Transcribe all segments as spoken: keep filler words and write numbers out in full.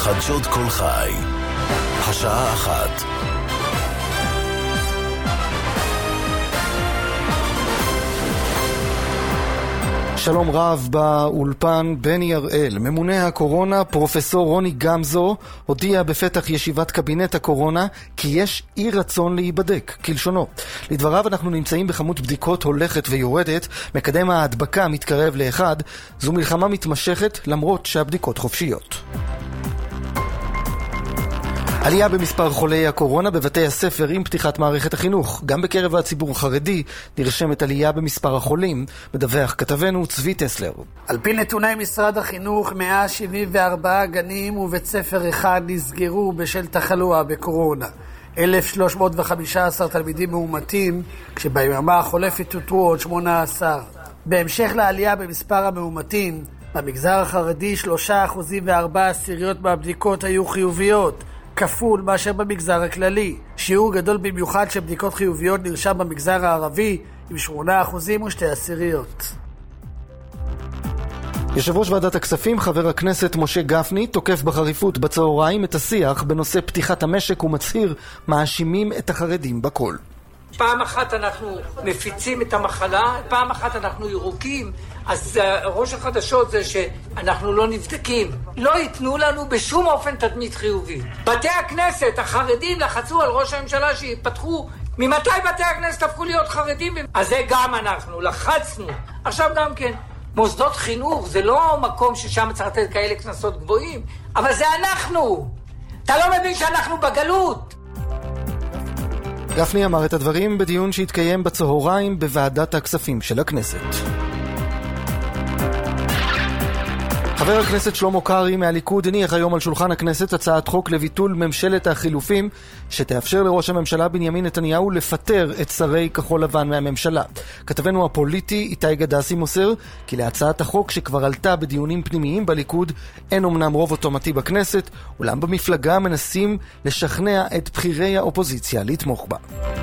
חדשות כל חי. השעה אחת. שלום רב באולפן. בני הראל. ממונה הקורונה פרופסור רוני גמזו הודיע בפתח ישיבת קבינט הקורונה כי יש אי רצון להיבדק, כלשונו. לדבריו, אנחנו נמצאים בכמות בדיקות הולכת ויורדת, מקדם ההדבקה מתקרב לאחד. זו מלחמה מתמשכת למרות שהבדיקות חופשיות. עלייה במספר חולי הקורונה בבתי הספר עם פתיחת מערכת החינוך. גם בקרב הציבור החרדי נרשמת עלייה במספר החולים, מדווח כתבנו צבי טסלר. על פי נתוני משרד החינוך, מאה שבעים וארבעה גנים ובית ספר אחד נסגרו בשל תחלואה בקורונה. אלף שלוש מאות וחמישה עשר תלמידים מאומתים, כשביממה החולפת אותרו עוד שמונה עשר. בהמשך לעלייה במספר המאומתים, במגזר החרדי שלושה אחוזים וארבע עשיריות מהבדיקות היו חיוביות, כפול מאשר במגזר הכללי. שיעור גדול במיוחד של בדיקות חיוביות נרשם במגזר הערבי עם שמונה אחוזים ושתי עשיריות. יושב ראש ועדת הכספים, חבר הכנסת משה גפני, תוקף בחריפות בצהריים את השיח בנושא פתיחת המשק ומצהיר מאשימים את החרדים בכל. פעם אחת אנחנו מפיצים את המחלה, פעם אחת אנחנו ירוקים, אז ראש החדשות זה שאנחנו לא נבדקים. לא ייתנו לנו בשום אופן תדמית חיובי. בתי הכנסת, החרדים לחצו על ראש הממשלה שיפתחו. ממתי בתי הכנסת הפכו להיות חרדים? אז זה גם אנחנו, לחצנו. עכשיו גם כן, מוסדות חינוך זה לא מקום ששם צריך לתת כאלה כנסות גבוהים, אבל זה אנחנו. אתה לא מבין שאנחנו בגלות. גפני אמר את הדברים בדיון שהתקיים בצהריים בוועדת הכספים של הכנסת. חבר הכנסת שלמה קרעי מהליכוד הניח היום על שולחן הכנסת הצעת חוק לביטול ממשלת החילופים שתאפשר לראש הממשלה בנימין נתניהו לפטר את שרי כחול לבן מהממשלה. כתבנו הפוליטי איתי גדסי מוסר כי להצעת החוק שכבר עלתה בדיונים פנימיים בליכוד אין אמנם רוב אוטומטי בכנסת, אולם במפלגה מנסים לשכנע את בחירי האופוזיציה לתמוך בה.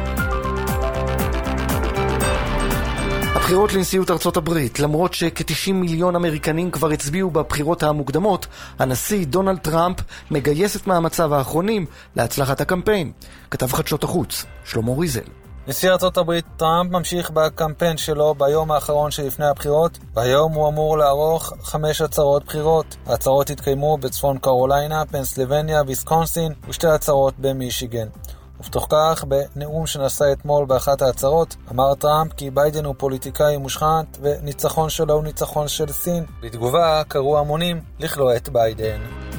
הבחירות לנשיאות ארצות הברית, למרות שכ-תשעים מיליון אמריקנים כבר הצביעו בבחירות המוקדמות, הנשיא דונלד טראמפ מגייס את מאמציו האחרונים להצלחת הקמפיין. כתב חדשות החוץ, שלמה ריזל. נשיא ארצות הברית טראמפ ממשיך בקמפיין שלו ביום האחרון שלפני הבחירות, והיום הוא אמור לערוך חמש הצהרות בחירות. ההצהרות התקיימו בצפון קרוליינה, פנסילבניה, ויסקונסין ושתי הצהרות במישיגן. ובתוך כך, בנאום שנשא אתמול באחת ההצהרות, אמר טראמפ כי ביידן הוא פוליטיקאי מושחת וניצחון שלו הוא ניצחון של סין. בתגובה קראו המונים לכלוא את ביידן.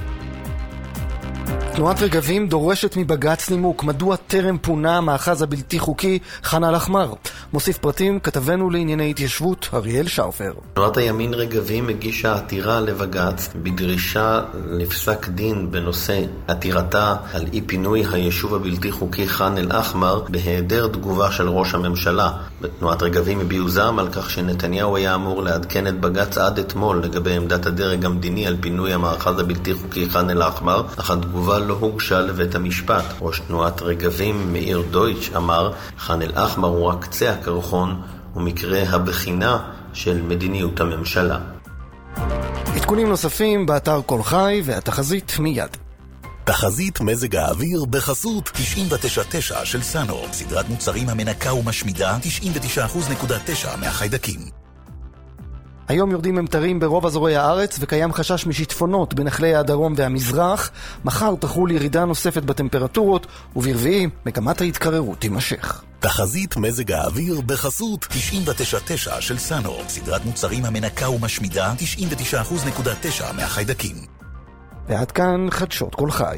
תנועת רגבים דורשת מבג"ץ נימוק מדוע טרם פונה המאחז הבלתי חוקי ח'אן אל-אחמר. מוסיף פרטים כתבנו לענייני התיישבות אריאל שאופר. תנועת הימין רגבים הגישה עתירה לבג"ץ בדרישה לפסק דין בנושא עתירתה על אי פינוי היישוב הבלתי חוקי ח'אן אל-אחמר בהיעדר תגובה של ראש הממשלה. בתנועת רגבים הביעו זעם על כך שנתניהו היה אמור לעדכן את בג"ץ עד אתמול לגבי עמדת הדרג המדיני על פינוי המאחז הבלתי חוקי ח'אן אל-אחמר, אך התגובה לא הוגשה לבית המשפט. ראש תנועת רגבים מאיר דויטש אמר, ח'אן אל-אחמר הוא רק קצה הקרחון ומקרה הבחינה של מדיניות הממשלה. עדכונים נוספים באתר כל חי והתחזית מיד. תחזית מזג האוויר בחסות תשעים ותשע נקודה תשע של סאנו, סדרת מוצרים המנקה ומשמידה תשעים ותשע נקודה תשע מהחיידקים. היום יורדים ממטרים ברוב אזורי הארץ וקיים חשש משיטפונות בנחלי הדרום והמזרח. מחר תחול ירידה נוספת בטמפרטורות, וברביעי מגמת ההתקררות תימשך. תחזית מזג האוויר בחסות תשעים ותשע נקודה תשע של סאנו, סדרת מוצרים המנקה ומשמידה תשעים ותשע נקודה תשע מהחיידקים. ועד כאן חדשות כל חי.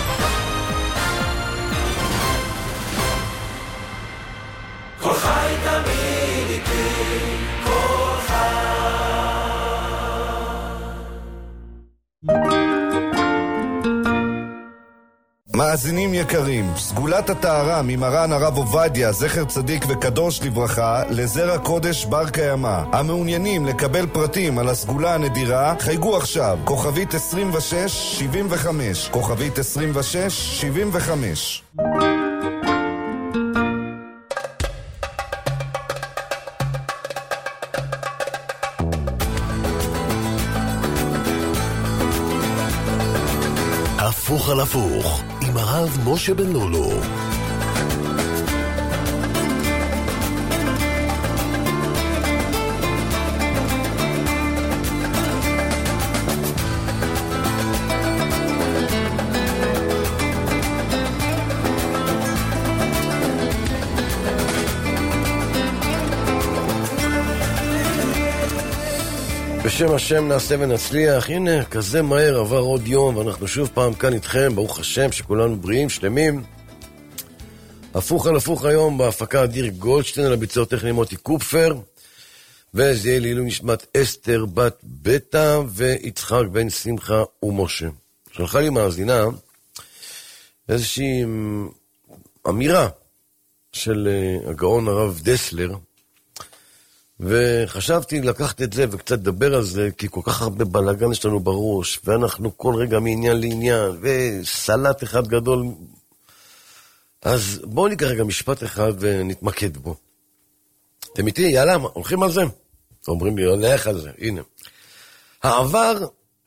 כל חי תמיד איתי, כל חי. מאזינים יקרים, סגולת הטהרה ממרן הרב עובדיה, זכר צדיק וקדוש לברכה, לזרע קודש בר קיימא. המעוניינים לקבל פרטים על הסגולה הנדירה, חייגו עכשיו, כוכבית עשרים ושש שבעים וחמש, כוכבית עשרים ושש שבעים וחמש. הפוך על הפוך עם הרב משה בן לולו. בשם השם נעשה ונצליח. הנה, כזה מהר עבר עוד יום ואנחנו שוב פעם כאן איתכם, ברוך השם שכולנו בריאים, שלמים. הפוך על הפוך היום בהפקה אדיר גולדשטיין, על הביצוע טכני מוטי קופפר, וזה יהיה לעילוי נשמת אסתר בת בטה ויצחק בן שמחה ומשה. שלחה לי מאזינה איזושהי אמירה של הגאון הרב דסלר, וחשבתי לקחת את זה וקצת לדבר על זה, כי כל כך הרבה בלגן יש לנו בראש, ואנחנו כל רגע מעניין לעניין, וסלט אחד גדול. אז בואו ניקח רגע משפט אחד ונתמקד בו. אתם איתי? יאללה, הולכים על זה? אומרים לי, הולך על זה, הנה. העבר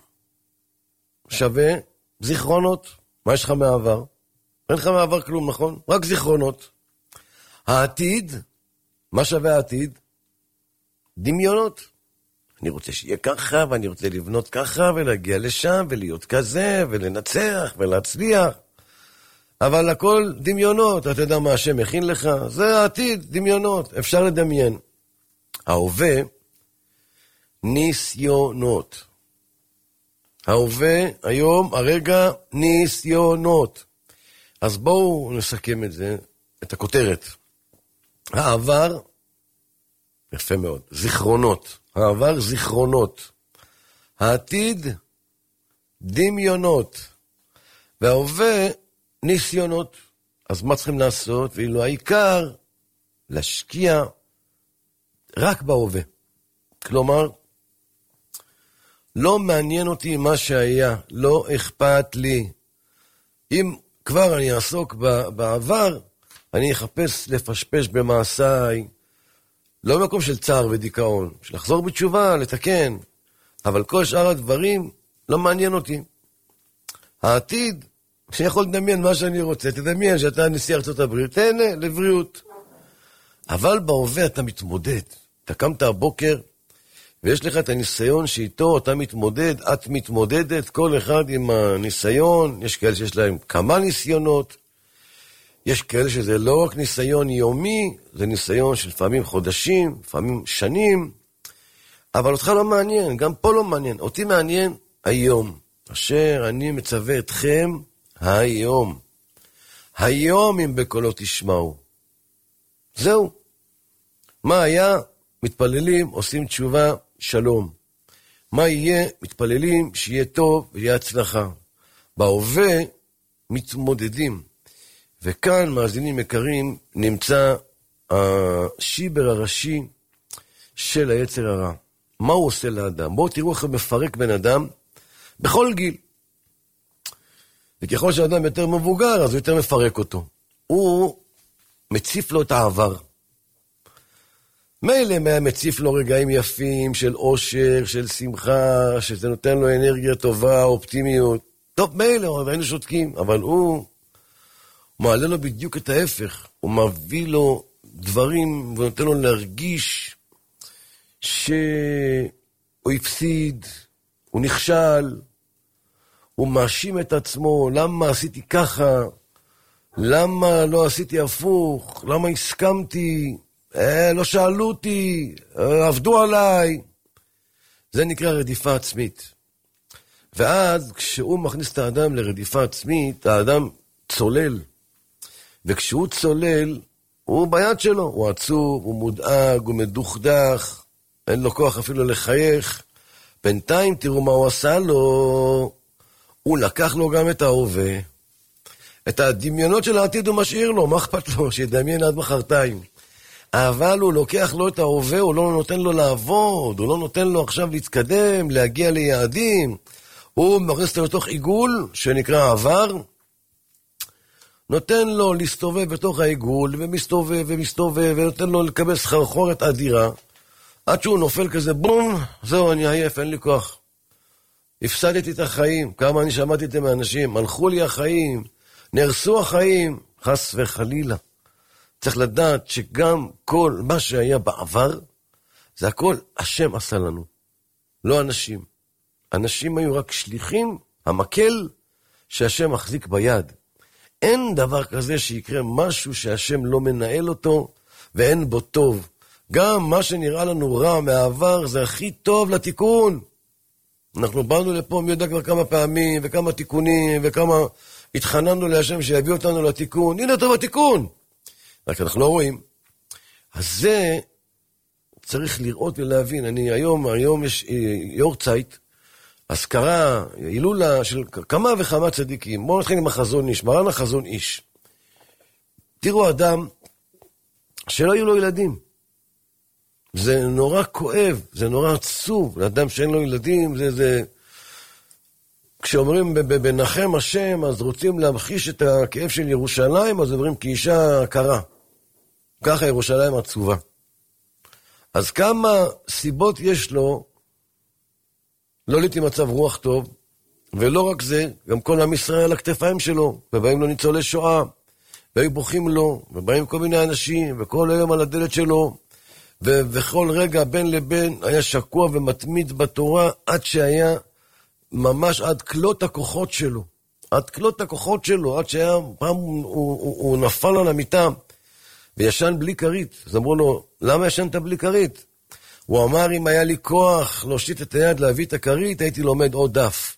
שווה זיכרונות. מה יש לך מהעבר? אין לך מהעבר כלום, נכון? רק זיכרונות. העתיד, מה שווה העתיד? דמיונות. אני רוצה שיהיה ככה, ואני רוצה לבנות ככה, ולהגיע לשם, ולהיות כזה, ולנצח, ולהצליח. אבל הכל דמיונות. אתה יודע מה השם מכין לך? זה העתיד, דמיונות. אפשר לדמיין. ההווה, ניסיונות. ההווה, היום, הרגע, ניסיונות. אז בואו נסכם את זה, את הכותרת. העבר, יפה מאוד, זיכרונות. העבר זיכרונות. העתיד דמיונות. וההווה ניסיונות. אז מה צריכים לעשות? ואילו העיקר להשקיע רק בהווה. כלומר, לא מעניין אותי מה שהיה, לא אכפת לי. אם כבר אני אעסוק בעבר, אני אחפש לפשפש במעשיי, לא במקום של צער ודיכאון, של לחזור בתשובה, לתקן, אבל כל שאר הדברים לא מעניין אותי. העתיד, שיכול לדמיין מה שאני רוצה, תדמיין שאתה נשיא ארצות הברית, תהנה לבריאות. אבל בהווה אתה מתמודד, אתה קמת הבוקר, ויש לך את הניסיון שאיתו אתה מתמודד, את מתמודדת, כל אחד עם הניסיון, יש כאלה שיש להם כמה ניסיונות, יש כאלה שזה לא רק ניסיון יומי, זה ניסיון של לפעמים חודשים, לפעמים שנים, אבל אותך לא מעניין, גם פה לא מעניין, אותי מעניין היום, אשר אני מצווה אתכם היום, היום אם בקולו תשמעו. זהו. מה היה? מתפללים, עושים תשובה, שלום. מה יהיה? מתפללים, שיהיה טוב ויהיה הצלחה. בהווה מתמודדים. וכאן, מאזינים יקרים, נמצא השיבר הראשי של היצר הרע. מה הוא עושה לאדם? בואו תראו איך הוא מפרק בן אדם בכל גיל. וככל שהאדם יותר מבוגר, אז הוא יותר מפרק אותו. הוא מציף לו את העבר. מילא מה מציף לו רגעים יפים של אושר, של שמחה, שזה נותן לו אנרגיה טובה, אופטימיות. טוב, מילא, היינו שותקים, אבל הוא מעלה לו בדיוק את ההפך. הוא מביא לו דברים ונותן לו להרגיש שהוא הפסיד, הוא נכשל, הוא מאשים את עצמו, למה עשיתי ככה, למה לא עשיתי הפוך, למה הסכמתי, אה, לא שאלו אותי, אה, עבדו עליי. זה נקרא רדיפה עצמית. ואז כשהוא מכניס את האדם לרדיפה עצמית, האדם צולל. וכשהוא צולל, הוא ביד שלו, הוא עצוב, הוא מודאג, הוא מדוכדך, אין לו כוח אפילו לחייך. בינתיים תראו מה הוא עשה לו, הוא לקח לו גם את ההווה, את הדמיונות של העתיד הוא משאיר לו, מה אכפת לו? שידמיין עד מחרתיים. אבל הוא לוקח לו את ההווה, הוא לא נותן לו לעבוד, הוא לא נותן לו עכשיו להתקדם, להגיע ליעדים. הוא מכניס אותו לתוך עיגול שנקרא עבר, נותן לו להסתובב בתוך העיגול, ומסתובב ומסתובב, ונותן לו לקבל סחרחורת אדירה, עד שהוא נופל כזה, בום, זהו, אני עייף, אין לי כוח. הפסדתי את החיים, כמה אני שמעתי את זה מאנשים, הלכו לי החיים, נהרסו החיים, חס וחלילה. צריך לדעת שגם כל מה שהיה בעבר, זה הכל השם עשה לנו, לא אנשים. אנשים היו רק שליחים, המקל שהשם מחזיק ביד. אין דבר כזה שיקרה משהו שהשם לא מנהל אותו, ואין בו טוב. גם מה שנראה לנו רע מהעבר, זה הכי טוב לתיקון. אנחנו באנו לפה, מי יודע כבר כמה פעמים, וכמה תיקונים, וכמה התחננו להשם שיביא אותנו לתיקון. הנה טוב התיקון. רק אנחנו לא רואים. אז זה צריך לראות ולהבין. אני היום, היום יש יורצייט, הזכרה, הילולה של כמה וכמה צדיקים. בואו נתחיל עם החזון איש, מרן החזון איש. תראו אדם שלא היו לו ילדים. זה נורא כואב, זה נורא עצוב. לאדם שאין לו ילדים, זה זה... כשאומרים בנחם השם, אז רוצים להמחיש את הכאב של ירושלים, אז אומרים כאישה קרה. ככה ירושלים עצובה. אז כמה סיבות יש לו לא להיות עם מצב רוח טוב, ולא רק זה, גם כל עם ישראל על הכתפיים שלו, ובאים לו ניצולי שואה, והיו בוכים לו, ובאים כל מיני אנשים, וכל היום על הדלת שלו, ו- וכל רגע בין לבין היה שקוע ומתמיד בתורה, עד שהיה ממש עד כלות הכוחות שלו, עד כלות הכוחות שלו, עד שהיה, פעם הוא, הוא, הוא, הוא נפל על המיטה, וישן בלי כרית. אז אמרו לו, למה ישנת בלי כרית? הוא אמר, אם היה לי כוח להושיט את היד להביא את הכרית, הייתי לומד עוד דף.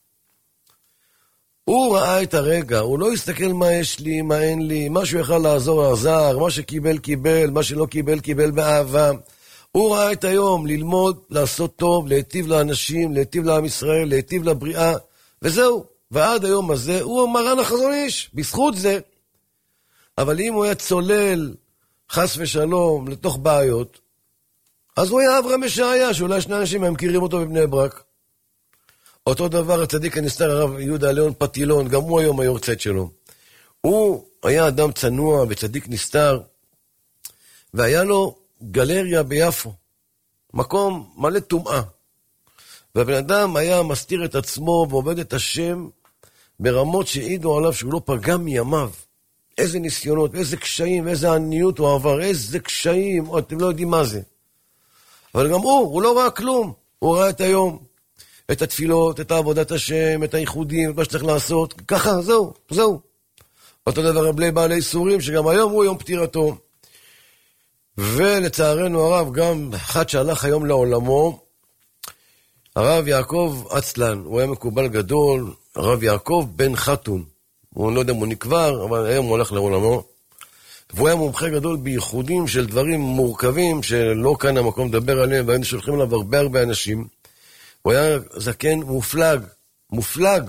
הוא ראה את הרגע, הוא לא הסתכל מה יש לי, מה אין לי, מה שהוא יכל לעזור עזר, מה שקיבל קיבל, מה שלא קיבל קיבל באהבה. הוא ראה את היום ללמוד, לעשות טוב, להיטיב לאנשים, להיטיב לעם ישראל, להיטיב לבריאה, וזהו. ועד היום הזה הוא מרן החזון איש, בזכות זה. אבל אם הוא היה צולל חס ושלום לתוך בעיות, אז הוא היה אברהם ישעיה, שאולי שני אנשים הם מכירים אותו בבני ברק. אותו דבר הצדיק הנסתר הרב יהודה ליאון פטילון, גם הוא היום היורצייט שלו. הוא היה אדם צנוע וצדיק נסתר, והיה לו גלריה ביפו, מקום מלא טומאה. והבן אדם היה מסתיר את עצמו ועובד את השם ברמות שהעידו עליו שהוא לא פגע מימיו. איזה ניסיונות, איזה קשיים, איזה עניות הוא עבר, איזה קשיים, או אתם לא יודעים מה זה. אבל גם הוא, הוא לא ראה כלום. הוא ראה את היום, את התפילות, את העבודת השם, את הייחודים, את מה שצריך לעשות. ככה, זהו, זהו. אותו דבר בלי בעלי איסורים, שגם היום הוא יום פטירתו. ולצערנו הרב, גם אחד שהלך היום לעולמו, הרב יעקב אצלן, הוא היה מקובל גדול, הרב יעקב בן חתון. הוא לא יודע אם הוא נקבר, אבל היום הוא הולך לעולמו. והוא היה מומחה גדול בייחודים של דברים מורכבים, שלא כאן המקום לדבר עליהם, והיינו שולחים עליו הרבה הרבה אנשים. הוא היה זקן מופלג, מופלג.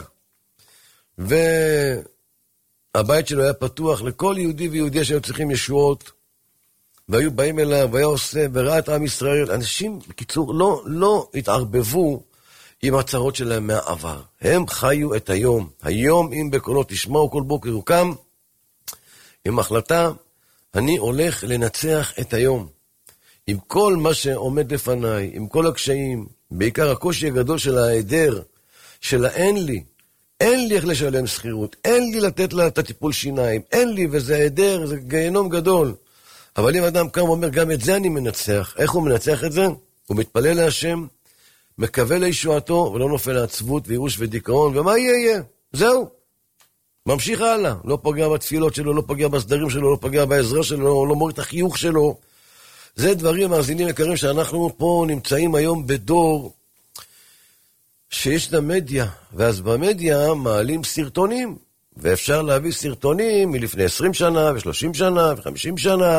והבית שלו היה פתוח לכל יהודי ויהודי שהיו צריכים ישועות, והיו באים אליו, והיה עושה, וראה את עם ישראל. אנשים, בקיצור, לא, לא התערבבו עם הצרות שלהם מהעבר. הם חיו את היום. היום, אם בקולו תשמעו כל בוקר הוא קם, עם החלטה, אני הולך לנצח את היום. עם כל מה שעומד לפניי, עם כל הקשיים, בעיקר הקושי הגדול של ההיעדר, של האין לי, אין לי איך לשלם שכירות, אין לי לתת לה את הטיפול שיניים, אין לי, וזה היעדר, זה גיהנום גדול. אבל אם אדם קם ואומר, גם את זה אני מנצח, איך הוא מנצח את זה? הוא מתפלל להשם, מקווה לישועתו, ולא נופל לעצבות וייאוש ודיכאון, ומה יהיה יהיה? זהו. ממשיך הלאה, לא פגע בתפילות שלו, לא פגע בסדרים שלו, לא פגע בעזרה שלו, לא מוריד את החיוך שלו. זה דברים מאזינים יקרים שאנחנו פה נמצאים היום בדור שיש את המדיה, ואז במדיה מעלים סרטונים, ואפשר להביא סרטונים מלפני עשרים שנה, ו-שלושים שנה, ו-חמישים שנה,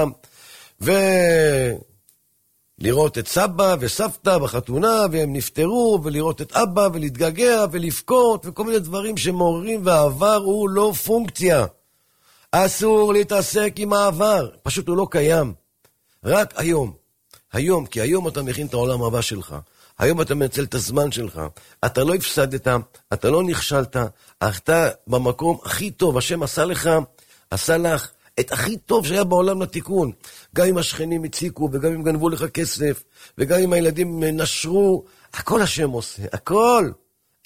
ולראות את סבא וסבתא בחתונה, והם נפטרו, ולראות את אבא, ולהתגעגע, ולבכות, וכל מיני דברים שמעוררים, והעבר הוא לא פונקציה. אסור להתעסק עם העבר, פשוט הוא לא קיים. רק היום, היום, כי היום אתה מכין את העולם הבא שלך. היום אתה מנצל את הזמן שלך, אתה לא הפסדת, אתה לא נכשלת, אתה במקום הכי טוב, השם עשה לך, עשה לך את הכי טוב שהיה בעולם לתיקון. גם אם השכנים הציקו, וגם אם גנבו לך כסף, וגם אם הילדים נשרו, הכל השם עושה, הכל.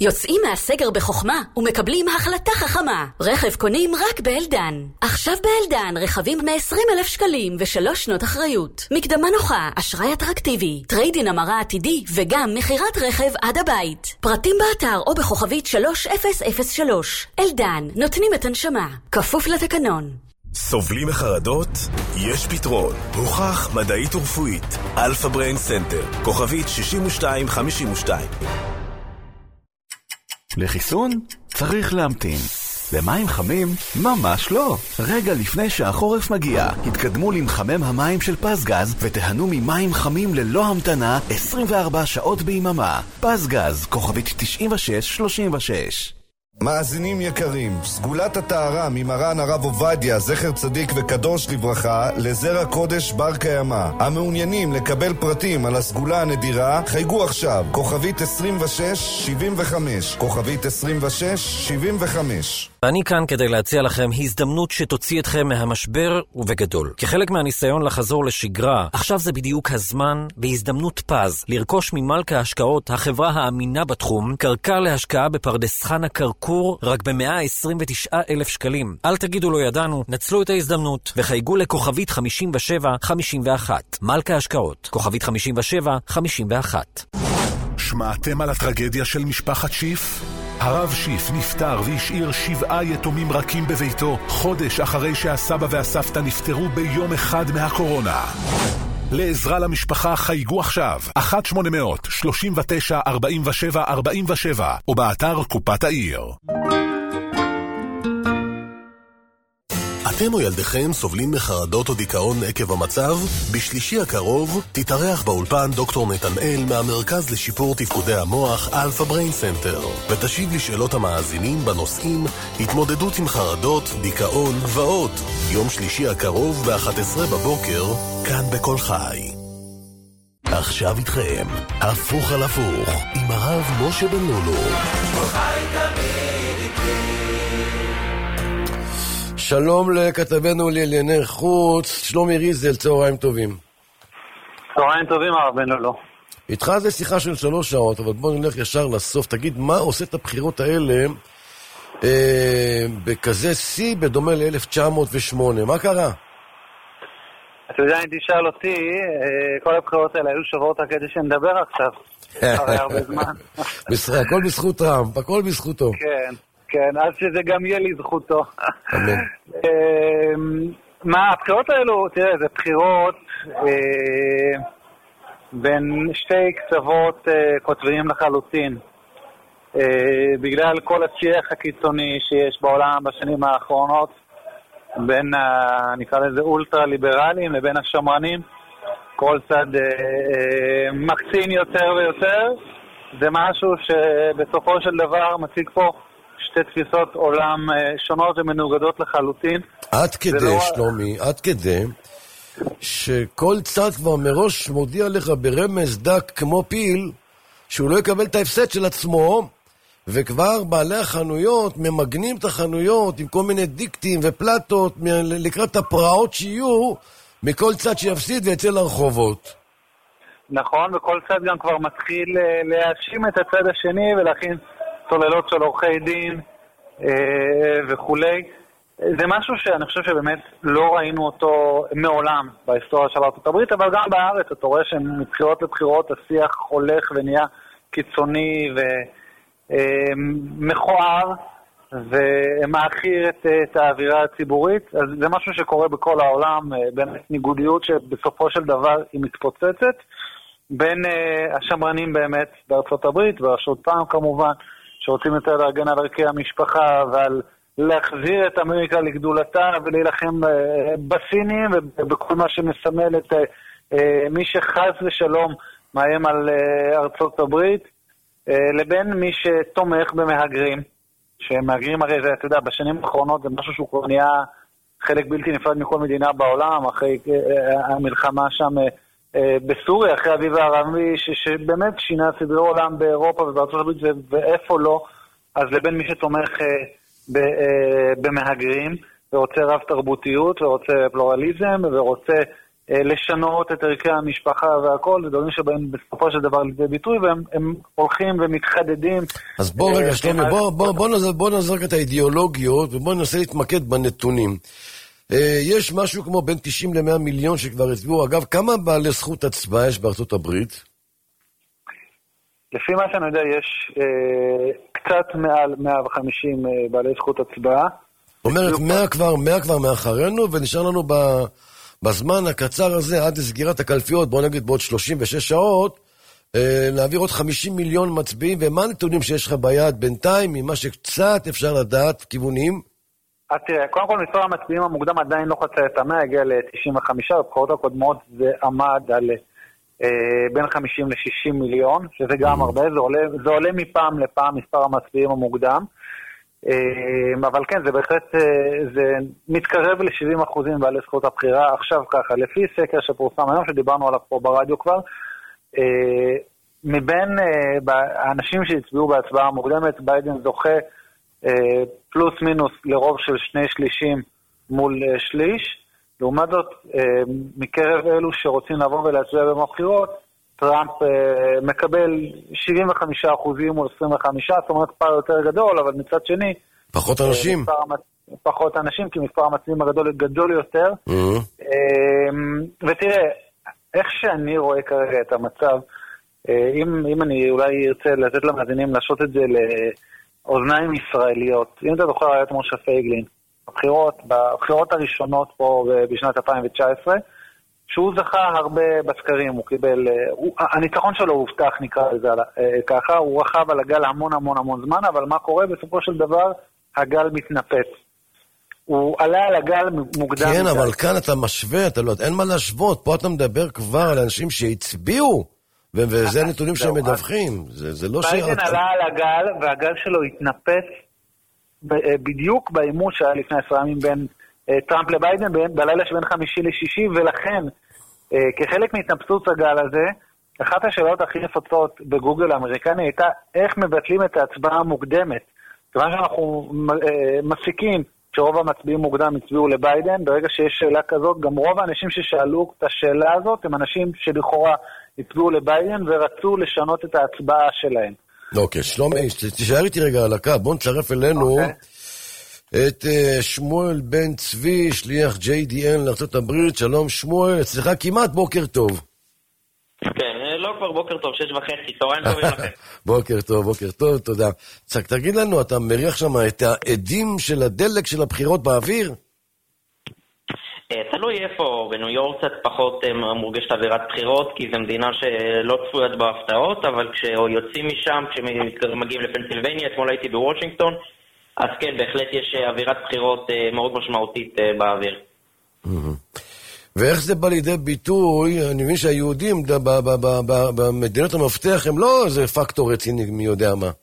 יוצאים מהסגר בחוכמה ומקבלים החלטה חכמה. רכב קונים רק באלדן. עכשיו באלדן רכבים מ-עשרים אלף שקלים ושלוש שנות אחריות. מקדמה נוחה, אשראי אטרקטיבי, טריידין המרה עתידי וגם מחירת רכב עד הבית. פרטים באתר או בכוכבית שלוש אפס אפס שלוש. אלדן, נותנים את הנשמה. כפוף לתקנון. סובלים מחרדות? יש פתרון. הוכח מדעית ורפואית. אלפא בריין סנטר. כוכבית שישים ושתיים חמישים ושתיים. לחיסון? צריך להמתין. למים חמים? ממש לא. רגע לפני שהחורף מגיע, התקדמו למחמם המים של פסגז ותיהנו ממים חמים ללא המתנה עשרים וארבע שעות ביממה. פסגז, כוכבית תשעים ושש שלושים ושש. מאזינים יקרים, סגולת הטהרה ממרן הרב עובדיה, זכר צדיק וקדוש לברכה, לזרע קודש בר קיימא. המעוניינים לקבל פרטים על הסגולה הנדירה, חייגו עכשיו, כוכבית עשרים ושש שבעים וחמש, כוכבית עשרים ושש שבעים וחמש. אני כאן כדי להציע לכם הזדמנות שתוציא אתכם מהמשבר ובגדול. כחלק מהניסיון לחזור לשגרה, עכשיו זה בדיוק הזמן בהזדמנות פז לרכוש ממלכה ההשקעות, החברה האמינה בתחום, קרקע להשקעה בפרדס חנה קרקור רק ב-מאה עשרים ותשעה אלף שקלים. אל תגידו לא ידענו, נצלו את ההזדמנות וחייגו לכוכבית חמישים ושבע חמישים ואחת. מלכה ההשקעות, כוכבית חמישים ושבע חמישים ואחת. שמעתם על הטרגדיה של משפחת שיף? הרב שיף נפטר והשאיר שבעה יתומים רכים בביתו, חודש אחרי שהסבא והסבתא נפטרו ביום אחד מהקורונה. לעזרה למשפחה חייגו עכשיו, אחת שמונה אפס אפס שלושים ותשע ארבעים ושבע ארבעים ושבע, או באתר קופת העיר. אתם או ילדיכם סובלים מחרדות או דיכאון עקב המצב? בשלישי הקרוב תתארח באולפן דוקטור נתנאל מהמרכז לשיפור תפקודי המוח אלפא בריין סנטר, ותשיב לשאלות המאזינים בנושאים התמודדות עם חרדות, דיכאון ועוד. יום שלישי הקרוב ב-אחת עשרה בבוקר, כאן בכל חי. עכשיו איתכם, הפוך על הפוך, עם הרב משה בן לולו. כל חי תמיד איתי. שלום לכתבנו לענייני חוץ, שלומי ריזל, צהריים טובים. צהריים טובים, הרב בן לולו. איתך זה שיחה של שלוש שעות, אבל בוא נלך ישר לסוף. תגיד, מה עושה את הבחירות האלה אה, בכזה סי בדומה ל-אלף תשע מאות ושמונה? מה קרה? אתה יודע, אם תשאל אותי, כל הבחירות האלה היו שוות רק כדי שנדבר עכשיו. אחרי הרבה זמן. הכל בזכות טראמפ, הכל בזכותו. כן. כן, אז שזה גם יהיה לי זכותו. מה, הבחירות האלו, תראה, זה בחירות בין שתי קצוות כותביים לחלוטין. בגלל כל השיח הקיצוני שיש בעולם בשנים האחרונות, בין, נקרא לזה, אולטרה-ליברלים לבין השמרנים, כל צד מקצין יותר ויותר. זה משהו שבסופו של דבר מציג פה שתי תפיסות עולם שונות ומנוגדות לחלוטין. עד כדי, לא... שלומי, עד כדי, שכל צד כבר מראש מודיע לך ברמז דק כמו פיל, שהוא לא יקבל את ההפסד של עצמו, וכבר בעלי החנויות ממגנים את החנויות עם כל מיני דיקטים ופלטות לקראת הפרעות שיהיו מכל צד שיפסיד ויצא לרחובות. נכון, וכל צד גם כבר מתחיל להאשים את הצד השני ולהכין צוללות של עורכי דין אה, וכולי. זה משהו שאני חושב שבאמת לא ראינו אותו מעולם בהיסטוריה של ארצות הברית, אבל גם בארץ אתה רואה שמבחירות לבחירות השיח הולך ונהיה קיצוני ומכוער ומאחיר את, את האווירה הציבורית. אז זה משהו שקורה בכל העולם, באמת ניגודיות שבסופו של דבר היא מתפוצצת בין uh, השמרנים באמת בארצות הברית, בראשות טראמפ כמובן, שרוצים יותר להגן על ערכי המשפחה ועל להחזיר את אמריקה לגדולתה ולהילחם uh, בסינים ובכל מה שמסמל את uh, uh, מי שחס ושלום מאיים על uh, ארצות הברית, uh, לבין מי שתומך במהגרים, שמהגרים הרי זה, אתה יודע, בשנים האחרונות זה משהו שהוא כבר נהיה חלק בלתי נפרד מכל מדינה בעולם, אחרי uh, המלחמה שם uh, בסוריה, אחרי האביב הערבי, שבאמת שינה סדרי עולם באירופה ובארצות הברית ואיפה לא, אז לבין מי שתומך במהגרים ורוצה רב תרבותיות ורוצה פלורליזם ורוצה לשנות את ערכי המשפחה והכל, זה דברים שבאים בסופו של דבר לידי ביטוי, והם הולכים ומתחדדים. אז בוא רגע, שלומי, בוא, בוא, בוא, בוא נזרק את האידיאולוגיות, ובוא ננסה להתמקד בנתונים. יש משהו כמו בין תשעים למאה מיליון שכבר הצביעו. אגב, כמה בעלי זכות הצבעה יש בארצות הברית? לפי מה שאני יודע, יש אה, קצת מעל מאה וחמישים אה, בעלי זכות הצבעה. זאת אומרת, מאה כבר, מאה כבר מאחרינו, ונשאר לנו ב, בזמן הקצר הזה, עד לסגירת הקלפיות, בוא נגיד בעוד שלושים ושש שעות, אה, להעביר עוד חמישים מיליון מצביעים, ומה הנתונים שיש לך ביד בינתיים, ממה שקצת אפשר לדעת, כיוונים? תראה, קודם כל מספר המצביעים המוקדם עדיין לא חצה את המאה, הגיע ל-תשעים וחמש, בבחירות הקודמות זה עמד על אה, בין חמישים לשישים מיליון, שזה גם הרבה, זה עולה, זה עולה מפעם לפעם מספר המצביעים המוקדם, אה, אבל כן, זה בהחלט, אה, זה מתקרב ל-שבעים אחוזים בעלי זכות הבחירה. עכשיו ככה, לפי סקר שפורסם היום, שדיברנו עליו פה ברדיו כבר, אה, מבין אה, האנשים שהצביעו בהצבעה המוקדמת, ביידן זוכה פלוס מינוס לרוב של שני שלישים מול שליש. לעומת זאת, מקרב אלו שרוצים לבוא ולהצביע במבחירות, טראמפ מקבל שבעים וחמישה אחוזים מול עשרים וחמישה, זאת אומרת פער יותר גדול, אבל מצד שני פחות אנשים פחות אנשים, כי מספר המצביעים הגדול גדול יותר. ותראה, איך שאני רואה כרגע את המצב, אם, אם אני אולי ארצה לתת למאזינים לעשות את זה ל אוזניים ישראליות. אם אתה זוכר, היה את משה פייגלין, בבחירות, בבחירות הראשונות פה בשנת אלפיים תשע עשרה, שהוא זכה הרבה בסקרים, הוא קיבל, הוא, הניצחון שלו הובטח, נקרא לזה ככה, הוא רכב על הגל המון המון המון זמן, אבל מה קורה? בסופו של דבר, הגל מתנפץ. הוא עלה על הגל מוקדם. כן, אבל מדי. כאן אתה משווה, אתה לא, אין מה להשוות, פה אתה מדבר כבר על אנשים שהצביעו, וזה הנתונים שהם מדווחים. זה לא ש... ביידן עלה על הגל, והגל שלו התנפץ בדיוק באימוץ שהיה לפני עשרה ימים בין טראמפ לביידן, בלילה שבין חמישי לשישי, ולכן, כחלק מהתנפצות הגל הזה, אחת השאלות הכי נפוצות בגוגל האמריקני הייתה, איך מבטלים את ההצבעה המוקדמת? כיוון שאנחנו מסיקים שרוב המצביעים מוקדם הצביעו לביידן, ברגע שיש שאלה כזאת, גם רוב האנשים ששאלו את השאלה הזאת, הם אנשים שלכאורה הצביעו לביידן ורצו לשנות את ההצבעה שלהם. אוקיי, שלומי, תשאר איתי רגע על הקו, בוא נצרף אלינו את שמואל בן צבי, שליח ג'יי די אן לארצות הברית. שלום שמואל, אצלך כמעט בוקר טוב. כן, לא כבר בוקר טוב, שש וחצי, תורן טובים לכם. בוקר טוב, בוקר טוב, תודה. צק, תגיד לנו, אתה מריח שם את העדים של הדלק של הבחירות באוויר? תלוי איפה, בניו יורק קצת פחות מורגשת אווירת בחירות, כי זו מדינה שלא צפויות בהפתעות, אבל כשיוצאים משם, כשמגיעים לפנסילבניה, אתמול הייתי בוושינגטון, אז כן, בהחלט יש אווירת בחירות מאוד משמעותית באוויר. ואיך זה בא לידי ביטוי? אני מבין שהיהודים במדינות המפתח הם לא איזה פקטור רציני, מי יודע מה.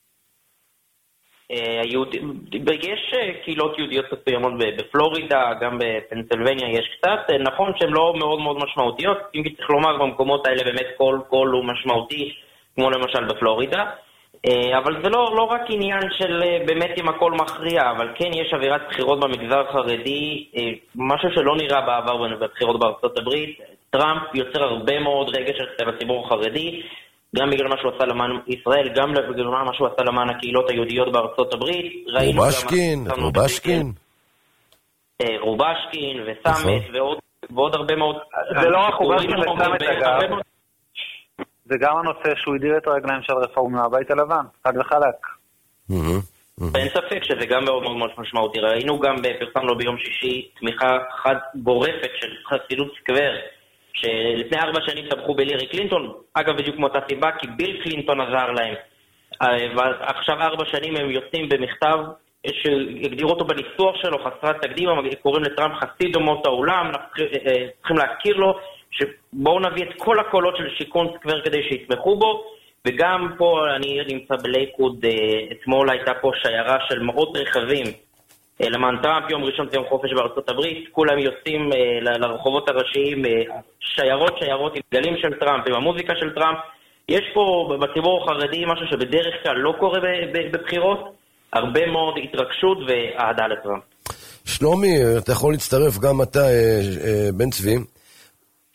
יש קהילות יהודיות מסוימות בפלורידה, גם בפנסילבניה יש קצת, נכון שהן לא מאוד מאוד משמעותיות, אם צריך לומר במקומות האלה באמת כל קול הוא משמעותי, כמו למשל בפלורידה, אבל זה לא, לא רק עניין של באמת אם הכל מכריע, אבל כן יש אווירת בחירות במגזר החרדי, משהו שלא נראה בעבר בבחירות בארצות הברית. טראמפ יוצר הרבה מאוד רגש אצל הציבור החרדי, גם בגלל מה שהוא עשה למען ישראל, גם בגלל מה שהוא עשה למען הקהילות היהודיות בארצות הברית. רובשקין, רובשקין. רובשקין וסמט ועוד, ועוד הרבה מאוד... זה לא רק רובשקין וסמט אגב. זה גם הנושא שהוא הדיר את הרגליים של רפורמה מהבית הלבן, חד וחלק. אין ספק שזה גם מאוד מאוד משמעותי. ראינו גם בפרסמנו ביום שישי תמיכה חד גורפת של חסידות סקוור, שלפני ארבע שנים תמכו בלירי קלינטון, אגב בדיוק כמו אותה סיבה, כי ביל קלינטון עזר להם. ועכשיו ארבע שנים הם יוצאים במכתב שהגדירו אותו בניסוח שלו, חסרת תקדים, קוראים לטראמפ חסיד אומות העולם, צריכים להכיר לו, שבואו נביא את כל הקולות של שיקון סקוור כדי שיתמכו בו, וגם פה אני נמצא בלייקוד, אתמול הייתה פה שיירה של מאות רכבים, למען טראמפ, יום ראשון ויום חופש בארצות הברית, כולם יוצאים לרחובות הראשיים, שיירות שיירות עם גלים של טראמפ, עם המוזיקה של טראמפ. יש פה בציבור החרדי משהו שבדרך כלל לא קורה בבחירות, הרבה מאוד התרגשות ואהדה לטראמפ. שלומי, אתה יכול להצטרף גם אתה, בן צבי.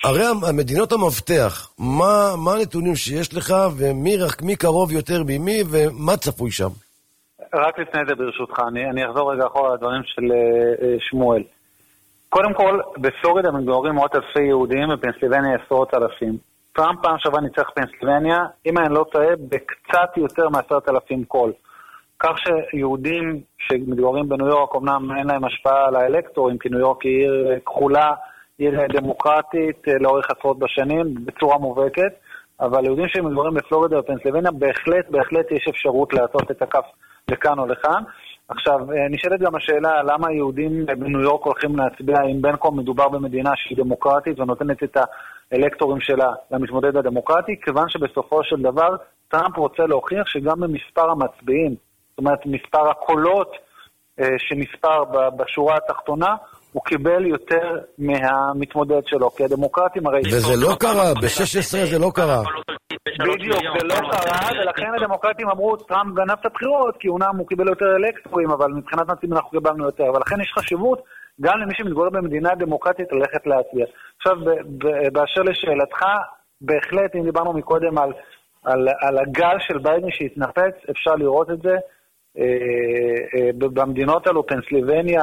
הרי המדינות המפתח, מה, מה הנתונים שיש לך, ומי מי קרוב יותר ממי, ומה צפוי שם? רק לפני זה ברשותך, אני, אני אחזור רגע אחורה לדברים של uh, שמואל. קודם כל, בפלורידה מתגוררים מאות אלפי יהודים, בפנסילבניה עשרות אלפים. טראמפ פעם שווה ניצח פנסילבניה, אם אני לא טועה, בקצת יותר מעשרת אלפים קול. כך שיהודים שמתגוררים בניו יורק, אמנם אין להם השפעה על האלקטורים, כי ניו יורק היא עיר כחולה, עיר דמוקרטית לאורך עשרות בשנים, בצורה מובהקת, אבל יהודים שמתגוררים בפלורידה ופנסילבניה, בהחלט, בהחלט יש אפשרות לעשות את הכף לכאן או לכאן. עכשיו, נשאלת גם השאלה למה יהודים בניו יורק הולכים להצביע אם בין כה מדובר במדינה שהיא דמוקרטית ונותנת את האלקטורים שלה למתמודד הדמוקרטי, כיוון שבסופו של דבר טראמפ רוצה להוכיח שגם במספר המצביעים, זאת אומרת מספר הקולות שנספר בשורה התחתונה, הוא קיבל יותר מהמתמודד שלו, כי הדמוקרטים הרי... וזה לא קרה, ב-שש עשרה זה לא קרה. בדיוק, זה לא קרה, ולכן הדמוקרטים אמרו, טראמפ גנב את הבחירות, כי אומנם הוא קיבל יותר אלקטורים, אבל מבחינת נצים אנחנו קיבלנו יותר, ולכן יש חשיבות גם למי שמתגורר במדינה דמוקרטית ללכת להצביע. עכשיו, באשר לשאלתך, בהחלט, אם דיברנו מקודם על, על, על הגל של ביידן שהתנפץ, אפשר לראות את זה אה, אה, במדינות האלו, פנסילבניה,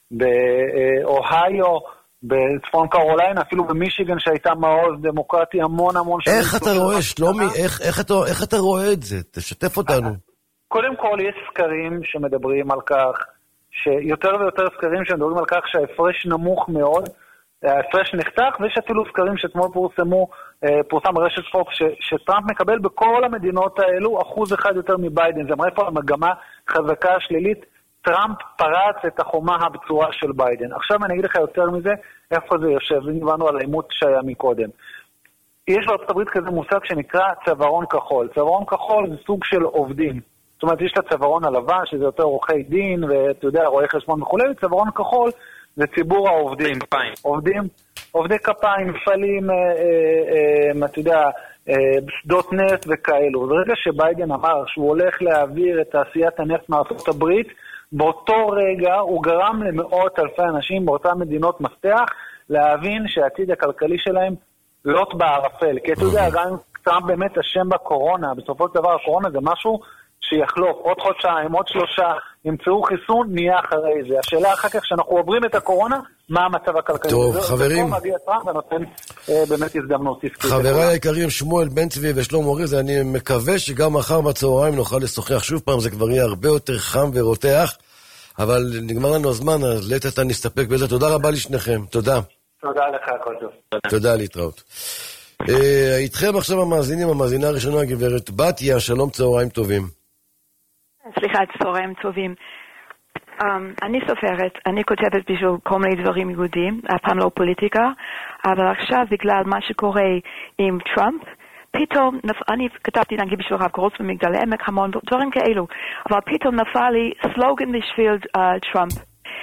באוהיו, בצפון קרוליינה, אפילו במישיגן שהייתה מעוז דמוקרטי המון המון שנים. איך אתה רואה, שלומי, איך, איך, אתה, איך אתה רואה את זה? תשתף אותנו. קודם כל יש סקרים שמדברים על כך, שיותר ויותר סקרים שמדברים על כך שההפרש נמוך מאוד, ההפרש נחתך, ויש אפילו סקרים שאתמול פורסמו, פורסם ברשת פוקס, שטראמפ מקבל בכל המדינות האלו אחוז אחד יותר מביידן. זה מראה פה המגמה חזקה שלילית, טראמפ פרץ את החומה הבצורה של ביידן. עכשיו אני אגיד לך יותר מזה, איפה זה יושב, ונבנו על העימות שהיה מקודם. יש בארצות הברית כזה מושג שנקרא צווארון כחול. צווארון כחול זה סוג של עובדים. זאת אומרת, יש את הצווארון הלבן, שזה יותר עורכי דין, ואתה יודע, רואי חשבון וכו', צווארון כחול זה ציבור העובדים. עובדים, עובדי כפיים, מפעלים, אה, אה, אה, אתה יודע, אה, שדות נפט וכאלו. ברגע שביידן אמר שהוא הולך להעביר את תעשיית הנפט מארצות הברית, באותו רגע הוא גרם למאות אלפי אנשים באותן מדינות מפתח להבין שהעתיד הכלכלי שלהם לוט בערפל. כי אתה יודע, גם אם טראמפ באמת אשם בקורונה, בסופו של דבר הקורונה זה משהו שיחלוף עוד חודשיים, עוד שלושה, ימצאו חיסון, נהיה אחרי זה. השאלה אחר כך שאנחנו עוברים את הקורונה, מה המצב הכלכלי? טוב, חברים. זה מגיע טראמפ ונותן אה, באמת הזדמנות. חבריי היקרים, שמואל בן צבי ושלום אוריז, אני מקווה שגם מחר בצהריים נוכל לשוחח שוב פעם, זה כבר יהיה הרבה יותר חם ורותח, אבל נגמר לנו הזמן, אז לעת עתה נסתפק בזה. תודה רבה לשניכם, תודה. תודה לך, הכל טוב. תודה, להתראות. אה, איתכם עכשיו המאזינים, המאזינה הראשונה, גברת בתיה, שלום, צהריים טובים. סליחה, צהריים טובים. Um, אני סופרת, אני כותבת בשביל כל מיני דברים יהודים, אף פעם לא פוליטיקה, אבל עכשיו בגלל מה שקורה עם טראמפ, פתאום, אני כתבתי נגיד בשביל הרב קרוץ במגדל העמק, המון דברים כאלו, אבל פתאום נפל לי סלוגן בשביל uh, טראמפ.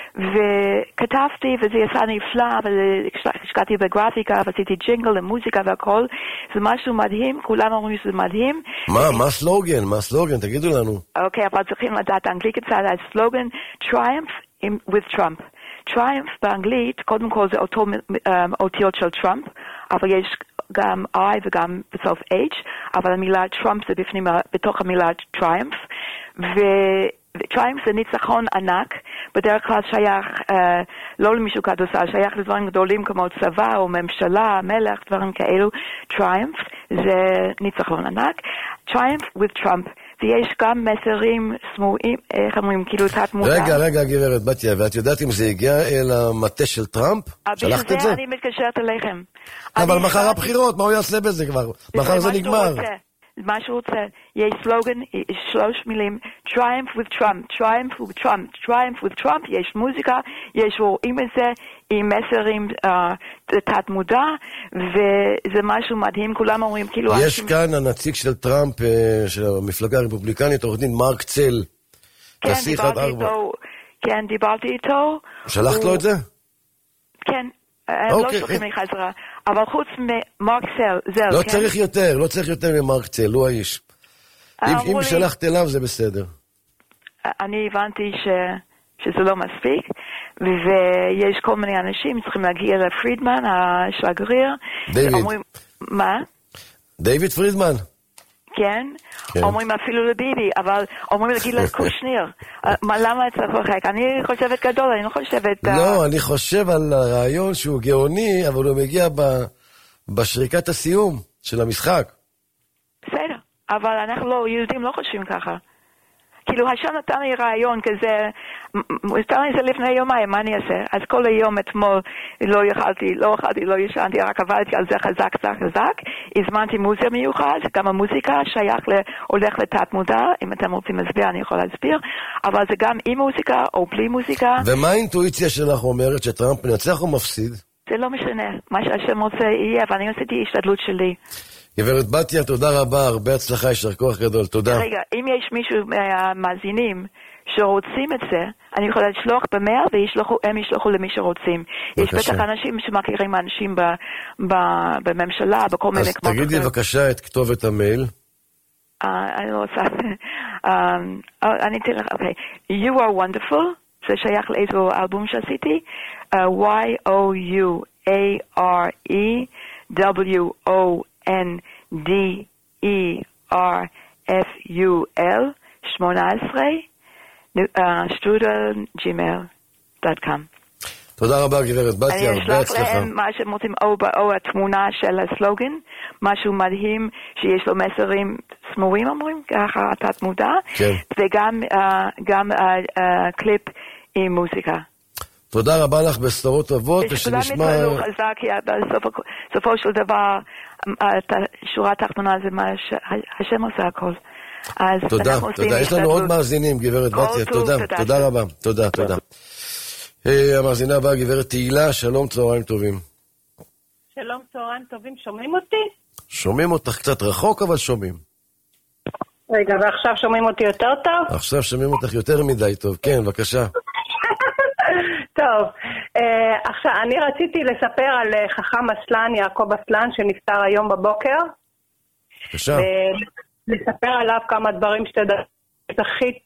וכתבתי, וזה יצא נפלא, והשקעתי בגרפיקה, ועשיתי ג'ינגל למוזיקה והכל, זה משהו מדהים, כולם אומרים שזה מדהים. מה, מה סלוגן? מה סלוגן? תגידו לנו. אוקיי, אבל צריכים לדעת אנגלית קצת, הסלוגן, Triumph with Trump. Triumph באנגלית, קודם כל זה אותו אותיות של טראמפ, אבל יש גם I וגם בסוף H, אבל המילה טראמפ זה בפנים, בתוך המילה Triumph, ו... טריימפ זה ניצחון ענק, בדרך כלל שייך אה, לא למישהו כדוסל, שייך לדברים גדולים כמו צבא או ממשלה, מלך, דברים כאלו. טריימפ זה ניצחון ענק. טריימפ with Trump. ויש גם מסרים סמויים, איך אומרים, כאילו תת מודע. רגע, רגע, גברת בתיה, ואת יודעת אם זה הגיע אל המטה של טראמפ? שלחת את זה? אני מתקשרת אליכם. אבל מחר הבחירות, מה הוא יעשה בזה כבר? מחר זה נגמר. מה שהוא רוצה, יש סלוגן, שלוש מילים, Triumph with Trump, Triumph with Trump, Triumph with Trump, יש מוזיקה, יש רואים את זה עם מסרים uh, תת מודע, וזה משהו מדהים, כולם אומרים כאילו... יש כאן הנציג של טראמפ, של המפלגה הרפובליקנית, עורך דין מרק צל. כן, דיברתי איתו, כן, דיברתי איתו. שלחת לו את זה? כן. הם לא צריכים לי חזרה, אבל חוץ ממרק צל, זל, לא צריך יותר, לא צריך יותר ממרק צל, הוא האיש. אם שלחת אליו זה בסדר. אני הבנתי שזה לא מספיק, ויש כל מיני אנשים צריכים להגיע לפרידמן, השגריר. דיוויד. אומרים, מה? דיוויד פרידמן. כן? כן, אומרים אפילו לביבי, אבל אומרים להגיד לקושניר. למה אתה צוחק? אני חושבת גדול, אני לא חושבת... לא, אני חושב על הרעיון שהוא גאוני, אבל הוא מגיע בשריקת הסיום של המשחק. בסדר, אבל אנחנו לא, יהודים לא חושבים ככה. כאילו, השם נתן לי רעיון כזה, הוא נתן לי זה לפני יומיים, מה אני אעשה? אז כל היום אתמול לא יכלתי, לא יכלתי, לא ישנתי, רק עבדתי על זה חזק, חזק, חזק. הזמנתי מוזיקה מיוחד, גם המוזיקה שייך, ל, הולך לתת מודע, אם אתם רוצים להסביר, אני יכול להסביר, אבל זה גם עם מוזיקה או בלי מוזיקה. ומה האינטואיציה שלך אומרת, שטראמפ נצח או מפסיד? זה לא משנה, מה שהשם רוצה יהיה, ואני עשיתי השתדלות שלי. גברת בתיה, תודה רבה, הרבה הצלחה, ישר כוח גדול, תודה. רגע, אם יש מישהו מהמאזינים שרוצים את זה, אני יכולה לשלוח במייל והם ישלחו למי שרוצים. יש בטח אנשים שמכירים אנשים בממשלה, בכל מיני... אז תגידי בבקשה את כתובת המייל. אני לא רוצה... אני אתן לך, אוקיי. You are wonderful, זה שייך לאיזו אלבום שעשיתי. Y-O-U-A-R-E W-O N D E R F U L שמונה עשרה שטרודל ג'ימייל דוט קום. תודה רבה גברת בתיה, הרבה הצלחה. אני אשלח להם מה שהם רוצים, או התמונה של הסלוגן, משהו מדהים שיש לו מסרים סמויים אומרים, ככה התת מודע, וגם קליפ עם מוזיקה. תודה רבה לך, בשורות טובות, ושנשמע... שכולם יתפללו חזק, כי בסופו של דבר, השורה התחתונה זה מה שהשם עושה הכל. תודה, תודה. יש לנו עוד מאזינים, גברת בתיה, תודה, תודה רבה, תודה, תודה. המאזינה הבאה, גברת תהילה, שלום, צהריים טובים. שלום, צהריים טובים, שומעים אותי? שומעים אותך קצת רחוק, אבל שומעים. רגע, ועכשיו שומעים אותי יותר טוב? עכשיו שומעים אותך יותר מדי טוב, כן, בבקשה. טוב, uh, עכשיו, אני רציתי לספר על uh, חכם אסלן, יעקב אסלן, שנפטר היום בבוקר. בבקשה. לספר עליו כמה דברים שתדחית.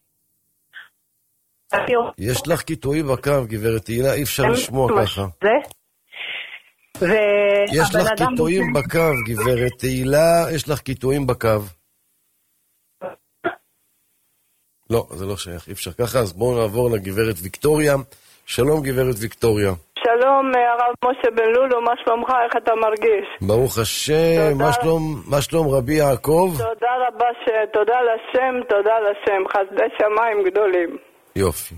יש לך קיטויים בקו, גברת תהילה, אי אפשר לשמוע ככה. ו... יש לך קיטויים בקו, גברת תהילה, יש לך קיטויים בקו. לא, זה לא שייך, אי אפשר ככה, אז בואו נעבור לגברת ויקטוריה. שלום גברת ויקטוריה. שלום הרב משה בן לולו, מה שלומך, איך אתה מרגיש? ברוך השם, מה שלום, מה שלום רבי יעקב? תודה רבה, ש... תודה לשם, תודה לשם, חסדי שמיים גדולים. יופי.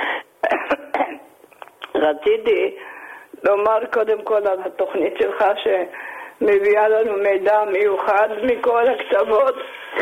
רציתי לומר קודם כל על התוכנית שלך שמביאה לנו מידע מיוחד מכל הקצוות,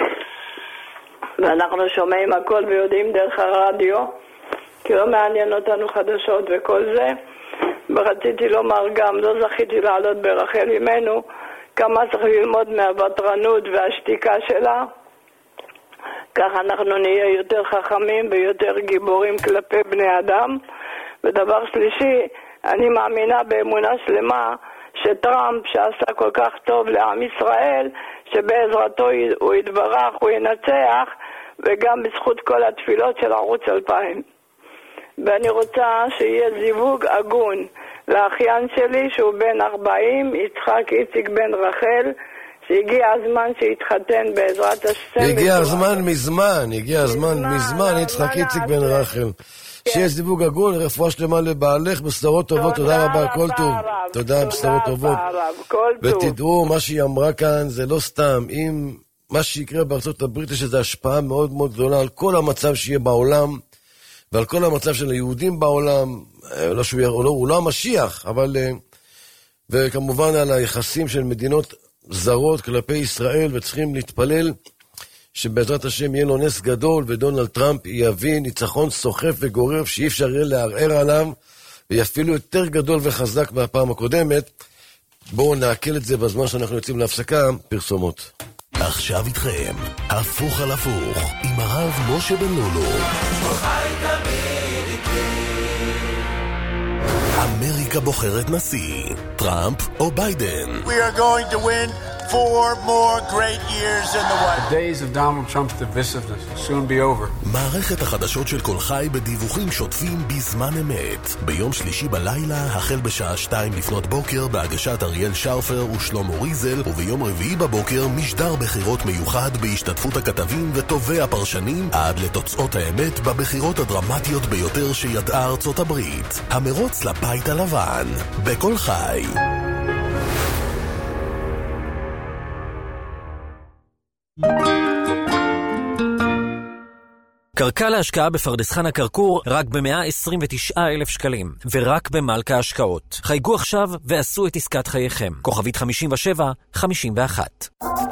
ואנחנו שומעים הכל ויודעים דרך הרדיו, כי לא מעניין אותנו חדשות וכל זה. ורציתי לומר גם, לא זכיתי לעלות ברחל אימנו, כמה צריך ללמוד מהוותרנות והשתיקה שלה, כך אנחנו נהיה יותר חכמים ויותר גיבורים כלפי בני אדם. ודבר שלישי, אני מאמינה באמונה שלמה שטראמפ שעשה כל כך טוב לעם ישראל, שבעזרתו הוא יתברך, הוא ינצח, וגם בזכות כל התפילות של ערוץ אלפיים. ואני רוצה שיהיה זיווג הגון לאחיין שלי שהוא בן ארבעים, יצחק איציק בן רחל, שהגיע הזמן שיתחתן בעזרת השם. הגיע הזמן מזמן, הגיע הזמן מזמן, יצחק איציק בן רחל. שיהיה זיווג הגון, רפואה שלמה לבעלך, בשורות טובות, תודה רבה, כל טוב. תודה, בשורות טובות. ותדעו, מה שהיא אמרה כאן זה לא סתם, אם מה שיקרה בארצות הברית יש איזו השפעה מאוד מאוד גדולה על כל המצב שיהיה בעולם, ועל כל המצב של היהודים בעולם, לא שהוא לא, הוא לא המשיח, אבל, וכמובן על היחסים של מדינות זרות כלפי ישראל, וצריכים להתפלל שבעזרת השם יהיה לו נס גדול, ודונלד טראמפ יביא ניצחון סוחף וגורף שאי אפשר יהיה לערער עליו, ואפילו יותר גדול וחזק מהפעם הקודמת. בואו נעכל את זה בזמן שאנחנו יוצאים להפסקה, פרסומות. עכשיו איתכם, הפוך על הפוך, עם הרב משה בן לולו. אמריקה בוחרת נשיא, טראמפ או ביידן. We are going to win four more great years in the White House. The days of Donald Trump's divisiveness will soon be over. מערכת החדשות של כל חי בדיווחים שוטפים בזמן אמת. ביום שלישי בלילה, החל בשעה שתיים לפנות בוקר, בהגשת אריאל שרפר ושלמה ריזל, וביום רביעי בבוקר, משדר בחירות מיוחד בהשתתפות הכתבים וטובי הפרשנים, עד לתוצאות האמת בבחירות הדרמטיות ביותר שידעה ארצות הברית. המרוץ לבית הלבן. בכל חי. קרקע להשקעה בפרדס חנה כרכור רק ב-מאה עשרים ותשעה אלף שקלים, ורק במלכה השקעות. חייגו עכשיו ועשו את עסקת חייכם. כוכבית חמישים ושבע חמישים ואחת.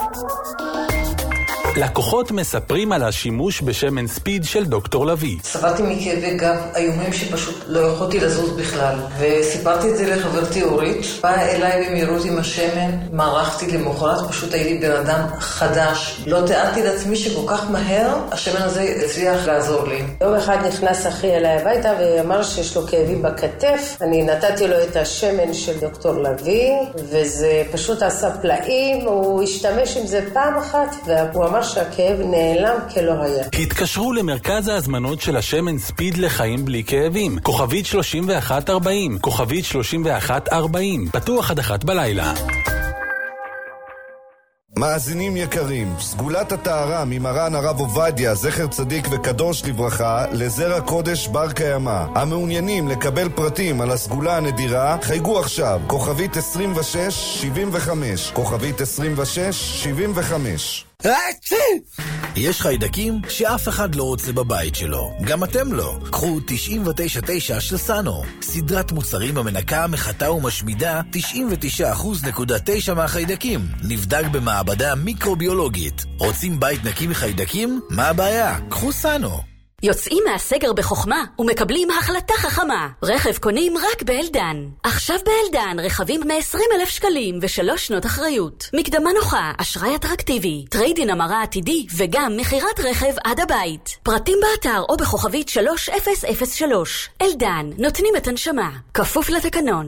לקוחות מספרים על השימוש בשמן ספיד של דוקטור לוי. סבלתי מכאבי גב איומים שפשוט לא יכולתי לזוז בכלל, וסיפרתי את זה לחברתי אורית. באה אליי במהירות עם השמן, מערכתי למחרת, פשוט הייתי בן אדם חדש. לא תיארתי לעצמי שכל כך מהר השמן הזה הצליח לעזור לי. יום אחד נכנס אחי אליי הביתה ואמר שיש לו כאבים בכתף. אני נתתי לו את השמן של דוקטור לוי, וזה פשוט עשה פלאים. הוא השתמש עם זה פעם אחת, והוא אמר שהכאב נעלם כלא היה. התקשרו למרכז ההזמנות של השמן ספיד לחיים בלי כאבים. כוכבית שלושים ואחת ארבעים. כוכבית שלושים ואחת ארבעים. פתוח עד אחת בלילה. מאזינים יקרים, סגולת הטהרה ממרן הרב עובדיה, זכר צדיק וקדוש לברכה, לזרע קודש בר קיימא. המעוניינים לקבל פרטים על הסגולה הנדירה, חייגו עכשיו, כוכבית עשרים ושש שבעים וחמש, כוכבית עשרים ושש שבעים וחמש. יש חיידקים שאף אחד לא רוצה בבית שלו, גם אתם לא. קחו תשעים ותשע תשע של סאנו, סדרת מוצרים המנקה, מחתה ומשמידה תשעים ותשע נקודה תשע אחוז מהחיידקים. נבדק במעבדה מיקרוביולוגית. רוצים בית נקי מחיידקים? מה הבעיה? קחו סאנו. יוצאים מהסגר בחוכמה ומקבלים החלטה חכמה. רכב קונים רק באלדן. עכשיו באלדן רכבים מ-עשרים אלף שקלים ושלוש שנות אחריות. מקדמה נוחה, אשראי אטרקטיבי, טריידין המרה עתידי וגם מחירת רכב עד הבית. פרטים באתר או בכוכבית שלוש אפס אפס שלוש. אלדן, נותנים את הנשמה. כפוף לתקנון.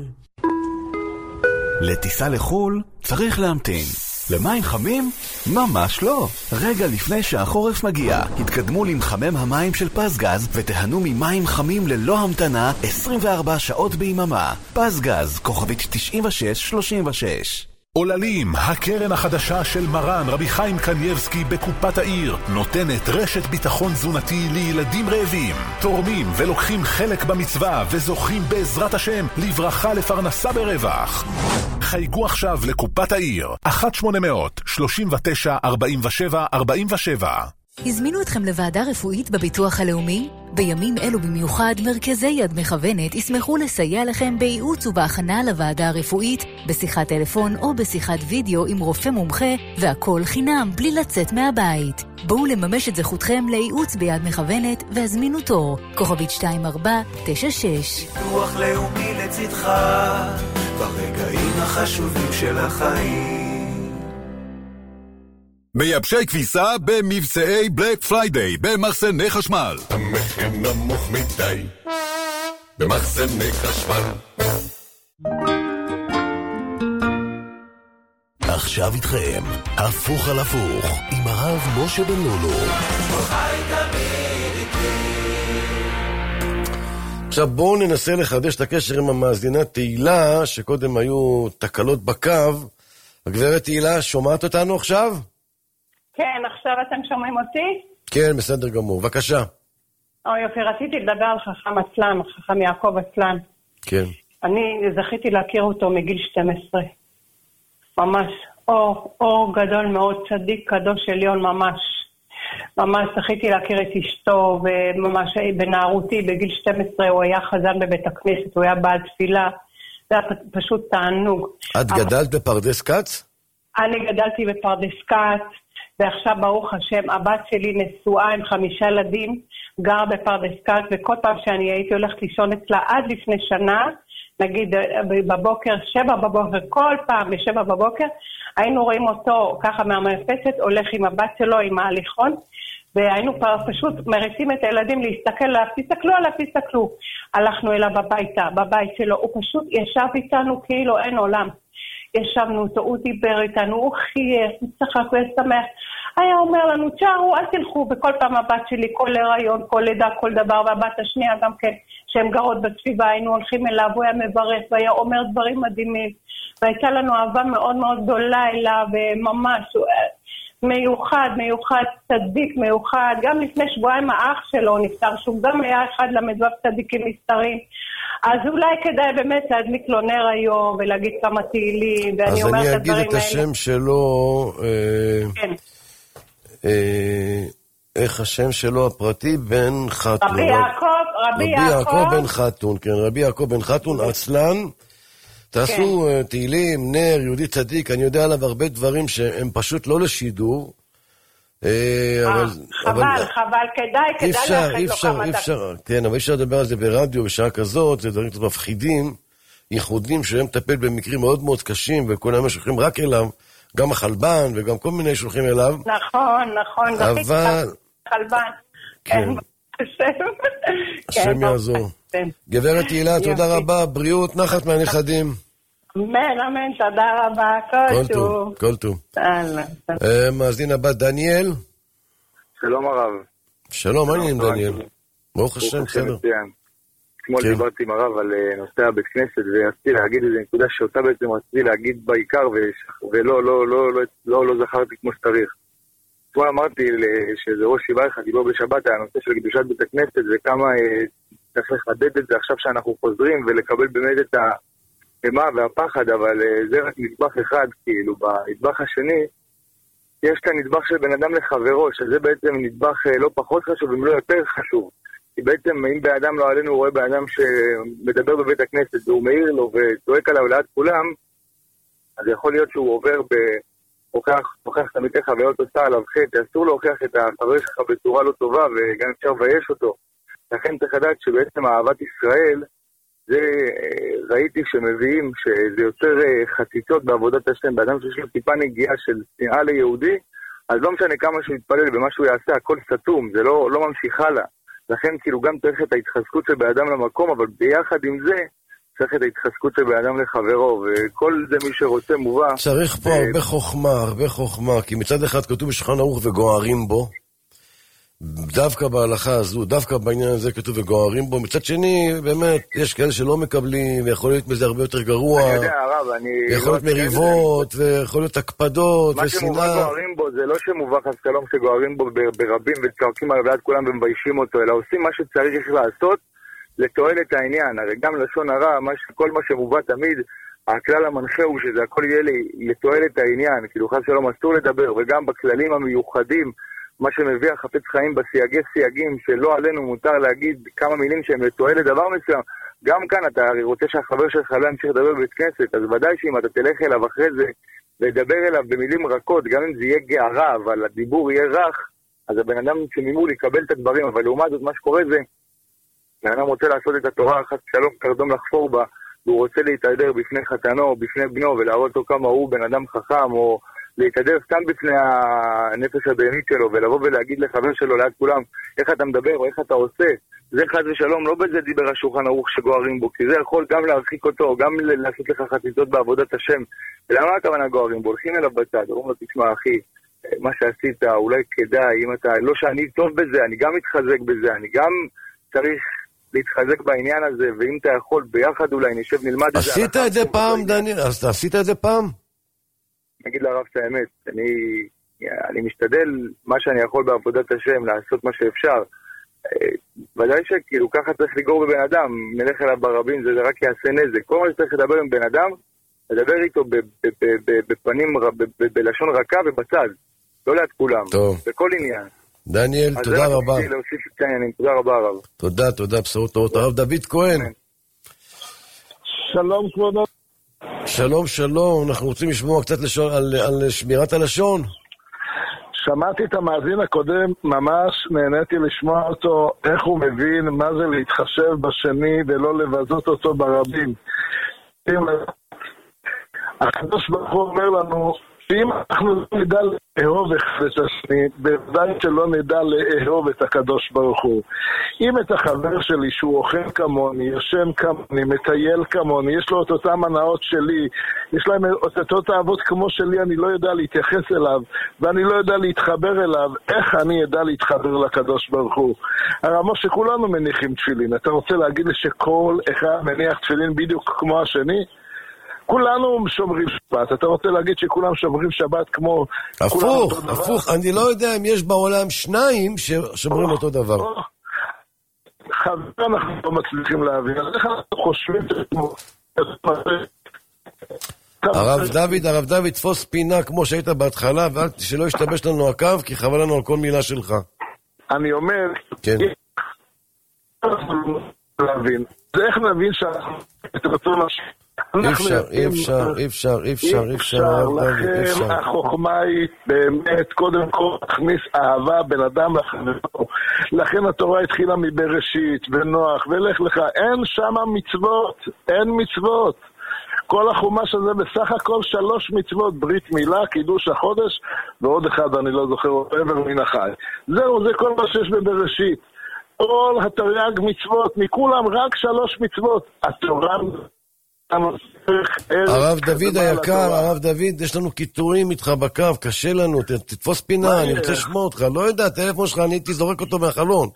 לטיסה לחול צריך להמתין. למים חמים? ממש לא. רגע לפני שהחורף מגיע, התקדמו למחמם המים של פסגז ותיהנו ממים חמים ללא המתנה עשרים וארבע שעות ביממה. פסגז, כוכבית תשעים ושש שלושים ושש. עוללים, הקרן החדשה של מרן רבי חיים קנייבסקי בקופת העיר, נותנת רשת ביטחון תזונתי לילדים רעבים. תורמים ולוקחים חלק במצווה וזוכים בעזרת השם לברכה לפרנסה ברווח. חייגו עכשיו לקופת העיר, אחת שמונה מאות שלושים ותשע ארבעים ושבע ארבעים ושבע. הזמינו אתכם לוועדה רפואית בביטוח הלאומי? בימים אלו במיוחד, מרכזי יד מכוונת ישמחו לסייע לכם בייעוץ ובהכנה לוועדה הרפואית, בשיחת טלפון או בשיחת וידאו עם רופא מומחה, והכל חינם בלי לצאת מהבית. בואו לממש את זכותכם לייעוץ ביד מכוונת והזמינו תור. כוכבית שתיים ארבע תשע שש. ביטוח לאומי לצדך ברגעים החשובים של החיים. מייבשי כביסה במבצעי בלק פריידיי במחסני חשמל. המחיר נמוך מדי במחסני חשמל. עכשיו איתכם, הפוך על הפוך, עם הרב משה בן לולו. עכשיו בואו ננסה לחדש את הקשר עם המאזינה תהילה, שקודם היו תקלות בקו. הגברת תהילה, שומעת אותנו עכשיו? כן, עכשיו אתם שומעים אותי? כן, בסדר גמור. בבקשה. אוי, יופי, רציתי לדבר על חכם עצלן, חכם יעקב עצלן. כן. אני זכיתי להכיר אותו מגיל שתים עשרה. ממש. אור, אור גדול מאוד, צדיק, קדוש עליון, ממש. ממש זכיתי להכיר את אשתו, וממש בנערותי, בגיל שתים עשרה, הוא היה חזן בבית הכנסת, הוא היה בעל תפילה. זה היה פשוט תענוג. את גדלת בפרדס כץ? אני גדלתי בפרדס כץ. ועכשיו ברוך השם, הבת שלי נשואה עם חמישה ילדים, גר בפרדס כץ, וכל פעם שאני הייתי הולכת לישון אצלה עד לפני שנה, נגיד בבוקר, שבע בבוקר, כל פעם בשבע בבוקר, היינו רואים אותו ככה מהמרפסת, הולך עם הבת שלו, עם ההליכון, והיינו פשוט מריצים את הילדים להסתכל עליו, תסתכלו עליו, תסתכלו. הלכנו אליו הביתה, בבית שלו, הוא פשוט ישב איתנו כאילו אין עולם. ישבנו אותו, הוא דיבר איתנו, הוא חייך, הוא צחק ושמח. היה אומר לנו, תשארו, אל תלכו, וכל פעם הבת שלי, כל הריון, כל לידה, כל דבר, והבת השנייה גם כן, שהן גרות בסביבה, היינו הולכים אליו, הוא היה מברך, והיה אומר דברים מדהימים, והייתה לנו אהבה מאוד מאוד גדולה אליו, וממש, מיוחד, מיוחד, צדיק, מיוחד, גם לפני שבועיים האח שלו נפטר, שהוא גם היה אחד למדבב צדיקים נפטרים, אז אולי כדאי באמת להדליק לו נר היום, ולהגיד כמה תהילים, ואני אומרת את הדברים האלה. אז אני אגיד את השם שלו, כן. איך השם שלו הפרטי? בן חתון. רבי יעקב, רבי יעקב. רבי יעקב בן חתון, כן, רבי יעקב בן חתון, עצלן. תעשו תהילים, נר, יהודי צדיק, אני יודע עליו הרבה דברים שהם פשוט לא לשידור. חבל, חבל, כדאי, כדאי לאחד לו כמה דקות. כן, אבל אי אפשר לדבר על זה ברדיו בשעה כזאת, זה דברים מפחידים, ייחודים שהם מטפל במקרים מאוד מאוד קשים, וכולם שולחים רק אליו, גם החלבן וגם כל מיני שולחים אליו. נכון, נכון, אבל... חלבן. כן. השם יעזור. גברת תהילה, תודה רבה, בריאות, נחת מהנכדים. אמן, אמן, תודה רבה, כל טוב. כל טוב. מאזין הבא, דניאל. שלום הרב. שלום, מה העניינים דניאל? ברוך השם, בסדר. אתמול דיברתי עם הרב על נושא הבית כנסת, ורציתי להגיד איזו נקודה שאותה בעצם רציתי להגיד בעיקר, ולא לא זכרתי כמו שצריך. אתמול אמרתי שזה ראש שבעה אחד, דיבור בשבת, הנושא של קדושת בית הכנסת, וכמה צריך לחדד את זה עכשיו שאנחנו חוזרים, ולקבל באמת את האימה והפחד, אבל זה רק נדבך אחד, כאילו, בנדבך השני, יש את הנדבך של בן אדם לחברו, שזה בעצם נדבך לא פחות חשוב, אם לא יותר חשוב. כי בעצם אם בן אדם לא עלינו, הוא רואה בן אדם שמדבר בבית הכנסת, והוא מעיר לו וצועק עליו ליד כולם, אז יכול להיות שהוא עובר ב... הוכח תמיד חוויות עושה עליו חטא, אסור להוכיח את החבר שלך בצורה לא טובה, וגם אפשר לבייש אותו. לכן צריך לדעת שבעצם אהבת ישראל, זה ראיתי שמביאים שזה יוצר חציצות בעבודת השם, באדם שיש לו טיפה נגיעה של שנאה ליהודי, אז לא משנה כמה שהוא יתפלל במה שהוא יעשה, הכל סתום, זה לא, לא ממשיך הלאה. לכן כאילו גם צריך את ההתחזקות של באדם למקום, אבל ביחד עם זה, צריך את ההתחזקות של באדם לחברו, וכל זה מי שרוצה מובא. צריך פה הרבה חוכמה, הרבה חוכמה, כי מצד אחד כתוב בשולחן ערוך וגוערים בו, דווקא בהלכה הזו, דווקא בעניין הזה כתוב וגוערים בו, מצד שני, באמת, יש כאלה שלא מקבלים, ויכול להיות מזה הרבה יותר גרוע, אני יודע, הרב, אני... יכול להיות מריבות, ויכול להיות הקפדות, ושנאה. מה שמובא גוערים בו, זה לא שמובא חס שלום שגוערים בו ברבים, וצועקים עליו ליד כולם ומביישים אותו, אלא עושים מה שצריך לעשות, לתועלת העניין. הרי גם לשון הרע, כל מה שמובא תמיד, הכלל המנחה הוא שזה הכל יהיה לתועלת העניין, כאילו חס שלום אסור לדבר, וגם בכללים המיוחדים, מה שמביא החפץ חיים בסייגי סייגים, שלא עלינו מותר להגיד כמה מילים שהם לתועלת דבר מסוים, גם כאן אתה הרי רוצה שהחבר שלך לא ימשיך לדבר בבית כנסת, אז ודאי שאם אתה תלך אליו אחרי זה, לדבר אליו במילים רכות, גם אם זה יהיה גערה, אבל הדיבור יהיה רך, אז הבן אדם שממול יקבל את הדברים, אבל לעומת זאת מה שקורה זה, בן אדם רוצה לעשות את התורה, חס שלום קרדום לחפור בה, והוא רוצה להתהדר בפני חתנו או בפני בנו, ולהראות לו כמה הוא בן אדם חכם, או להתהדר סתם בפני הנפש הבהמית שלו, ולבוא ולהגיד לחבר שלו ליד כולם, איך אתה מדבר או איך אתה עושה, זה חס ושלום, לא בזה דיבר השולחן ערוך שגוערים בו, כי זה יכול גם להרחיק אותו, גם לעשות לך חציצות בעבודת השם. ולמה הכוונה גוערים בו? הולכים אליו בצד, אומרים לו, תשמע אחי, מה שעשית אולי כדאי, אם אתה, לא שאני טוב בזה, אני גם מתחזק בזה, אני גם צריך להתחזק בעניין הזה, ואם אתה יכול ביחד אולי נשב נלמד את זה. עשית את זה פעם, דניאל? אז עשית את זה פעם? נגיד לרב את האמת, אני, אני משתדל מה שאני יכול בעבודת השם, לעשות מה שאפשר. ודאי שכאילו ככה צריך לגור בבן אדם, נלך אליו ברבים, זה רק יעשה נזק. כל מה שצריך לדבר עם בן אדם, לדבר איתו בפנים, בלשון רכה ובצד. לא ליד כולם. טוב. בכל עניין. דניאל, תודה רבה. אז זה להוסיף את העניינים, תודה רבה הרב. תודה, תודה, בשורות טובות. הרב דוד כהן. שלום כבודו. שלום, שלום, אנחנו רוצים לשמוע קצת לשון, על, על שמירת הלשון. שמעתי את המאזין הקודם, ממש נהניתי לשמוע אותו, איך הוא מבין מה זה להתחשב בשני ולא לבזות אותו ברבים. הקדוש ברוך הוא אומר לנו שאם אנחנו לא נדע לאהוב אחד את השני, בוודאי שלא נדע לאהוב את הקדוש ברוך הוא. אם את החבר שלי שהוא אוכל כמוני, יושן כמוני, מטייל כמוני, יש לו את אותם הנאות שלי, יש להם את אותות האהבות כמו שלי, אני לא יודע להתייחס אליו, ואני לא יודע להתחבר אליו, איך אני יודע להתחבר לקדוש ברוך הוא? הרמוס שכולנו מניחים תפילין, אתה רוצה להגיד לי שכל אחד מניח תפילין בדיוק כמו השני? כולנו שומרים שבת, אתה רוצה להגיד שכולם שומרים שבת כמו... הפוך, הפוך, אני לא יודע אם יש בעולם שניים ששומרים אותו דבר. חבר אנחנו לא מצליחים להבין, אז איך אנחנו חושבים שכמו... הרב דוד, הרב דוד, תפוס פינה כמו שהיית בהתחלה, ושלא ישתבש לנו הקו, כי חבל לנו על כל מילה שלך. אני אומר... כן. להבין. זה איך נבין שאנחנו... אי אפשר, אי אפשר, אי אפשר, אי אפשר, אי אפשר, לכן החוכמה היא באמת קודם כל להכניס אהבה בין אדם לחברו. לכן התורה התחילה מבראשית ונוח ולך לך, אין שם מצוות, אין מצוות. כל החומש הזה בסך הכל שלוש מצוות, ברית מילה, קידוש החודש ועוד אחד אני לא זוכר, עבר מן החי. זהו, זה כל מה שיש בבראשית. כל התרי"ג מצוות, מכולם רק שלוש מצוות. התורה... הרב דוד היקר, הרב דוד, יש לנו קיטורים איתך בקו, קשה לנו, תתפוס פינה, אני רוצה לשמוע אותך, לא יודע, הטלפון שלך, אני הייתי זורק אותו מהחלון.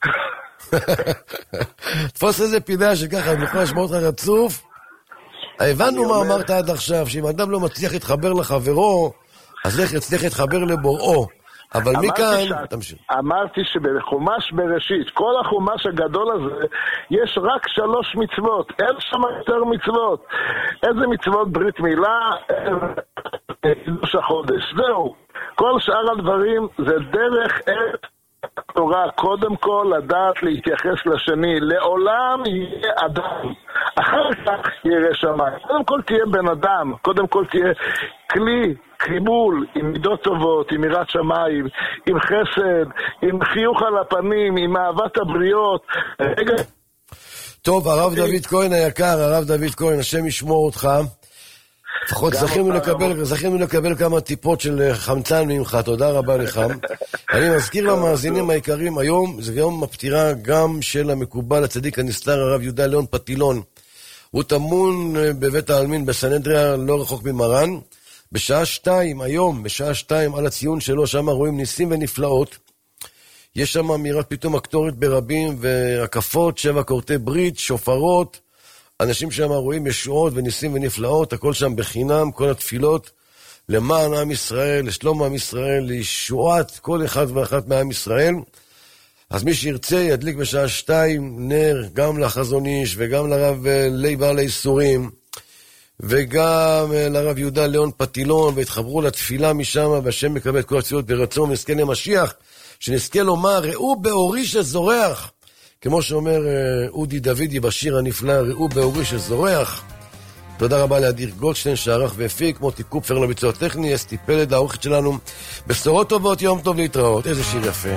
תפוס איזה פינה שככה, אני יכול לשמוע אותך רצוף. הבנו מה אמרת עד עכשיו, שאם אדם לא מצליח להתחבר לחברו, אז איך יצליח להתחבר לבוראו. אבל מכאן, תמשיך. אמרתי שבחומש בראשית, כל החומש הגדול הזה, יש רק שלוש מצוות, אין שם יותר מצוות. איזה מצוות? ברית מילה, קידוש החודש. זהו. כל שאר הדברים זה דרך את התורה. קודם כל לדעת להתייחס לשני. לעולם יהיה אדם. אחר כך ירא שמיים. קודם כל תהיה בן אדם. קודם כל תהיה כלי. חיבול, עם מידות טובות, עם יראת שמיים, עם חסד, עם חיוך על הפנים, עם אהבת הבריות. רגע. טוב, הרב דוד כהן היקר, הרב דוד כהן, השם ישמור אותך. לפחות זכינו לקבל, זכינו לקבל כמה טיפות של חמצן ממך, תודה רבה לך. אני מזכיר למאזינים העיקרים, היום זה יום הפטירה גם של המקובל הצדיק הנסתר הרב יהודה ליאון פטילון. הוא טמון בבית העלמין בסנהדריה, לא רחוק ממרן. בשעה שתיים, היום, בשעה שתיים, על הציון שלו, שם רואים ניסים ונפלאות. יש שם אמירת פתאום אקטורית ברבים והקפות, שבע קורטי ברית, שופרות. אנשים שם רואים ישועות וניסים ונפלאות, הכל שם בחינם, כל התפילות, למען עם ישראל, לשלום עם ישראל, לישועת כל אחד ואחת מעם ישראל. אז מי שירצה ידליק בשעה שתיים נר, גם לחזון איש וגם לרב לוי בעל האיסורים. וגם לרב יהודה ליאון פטילון, והתחברו לתפילה משם, והשם מקבל את כל הצילות ברצון, ונזכה למשיח, שנזכה לומר, ראו באורי שזורח, כמו שאומר אודי דודי בשיר הנפלא, ראו באורי שזורח. תודה רבה לאדיר גולדשטיין שערך והפיק, מוטי קופפר לביצוע טכני, אסתי פלד, האורחת שלנו, בשורות טובות, יום טוב להתראות. איזה שיר יפה.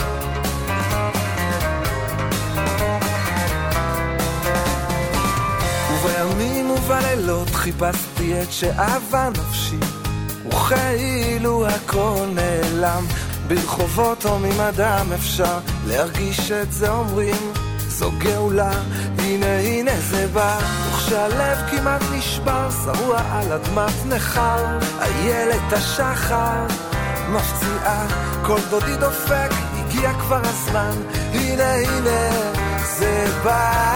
בלילות חיפשתי את שאהבה נפשי וכאילו הכל נעלם ברחובות או ממדם אפשר להרגיש את זה אומרים זו גאולה הנה הנה זה בא וכשהלב כמעט נשבר שרוע על אדמת נחר איילת השחר מפציעה כל דודי דופק הגיע כבר הזמן הנה הנה זה בא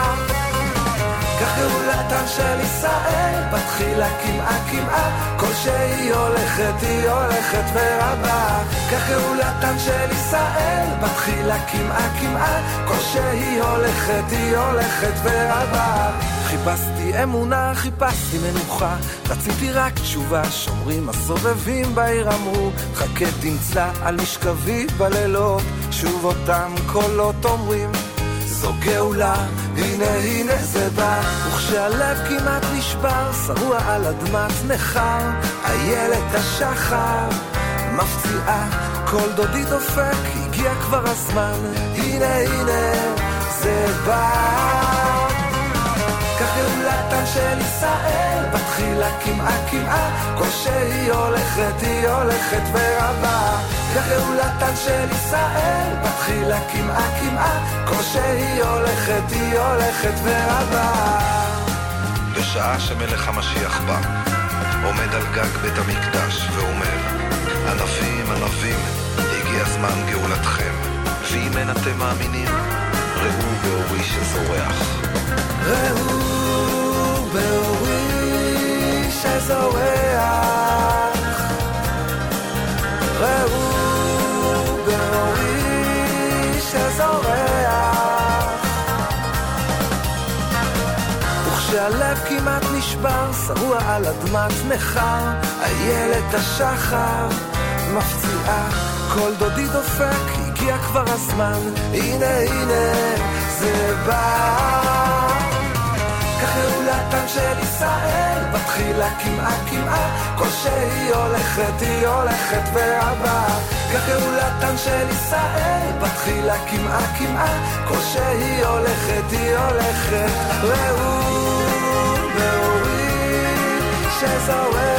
כך גאולתם של ישראל בתחילה כמעה כמעה כל שהיא הולכת היא הולכת ורבה כך גאולתם של ישראל בתחילה כמעה כמעה כל שהיא הולכת היא הולכת ורבה חיפשתי אמונה חיפשתי מנוחה רציתי רק תשובה שומרים הסובבים בעיר אמרו חכה תמצא על משכבי בלילות שוב אותם קולות אומרים זו גאולה, הנה הנה זה בא וכשהלב כמעט נשבר שרוע על אדמת נחר איילת השחר מפציעה כל דודי דופק הגיע כבר הזמן הנה הנה זה בא כך גאולתם של ישראל בתחילה קמעה קמעה, כל שהיא הולכת היא הולכת ורבה. כגאולתן של ישראל, בתחילה קמעה קמעה, כל שהיא הולכת היא הולכת ורבה. בשעה שמלך המשיח בא, עומד על גג בית המקדש ואומר, ענבים ענבים, הגיע זמן גאולתכם, ואם אין אתם מאמינים, ראו באורי שזורח. ראו באורי שזורח, ראו באורי שזורח. וכשהלב כמעט נשבר, שרוע על אדמת נחר, איילת השחר מפציעה, כל דודי דופק, הגיע כבר הזמן, הנה הנה זה בא. כגאולתן של ישראל, בתחילה קמעה קמעה, כל שהיא הולכת היא הולכת והבא. כגאולתן של ישראל, בתחילה קמעה קמעה, כל שהיא הולכת היא הולכת. ראו באורי שזורח,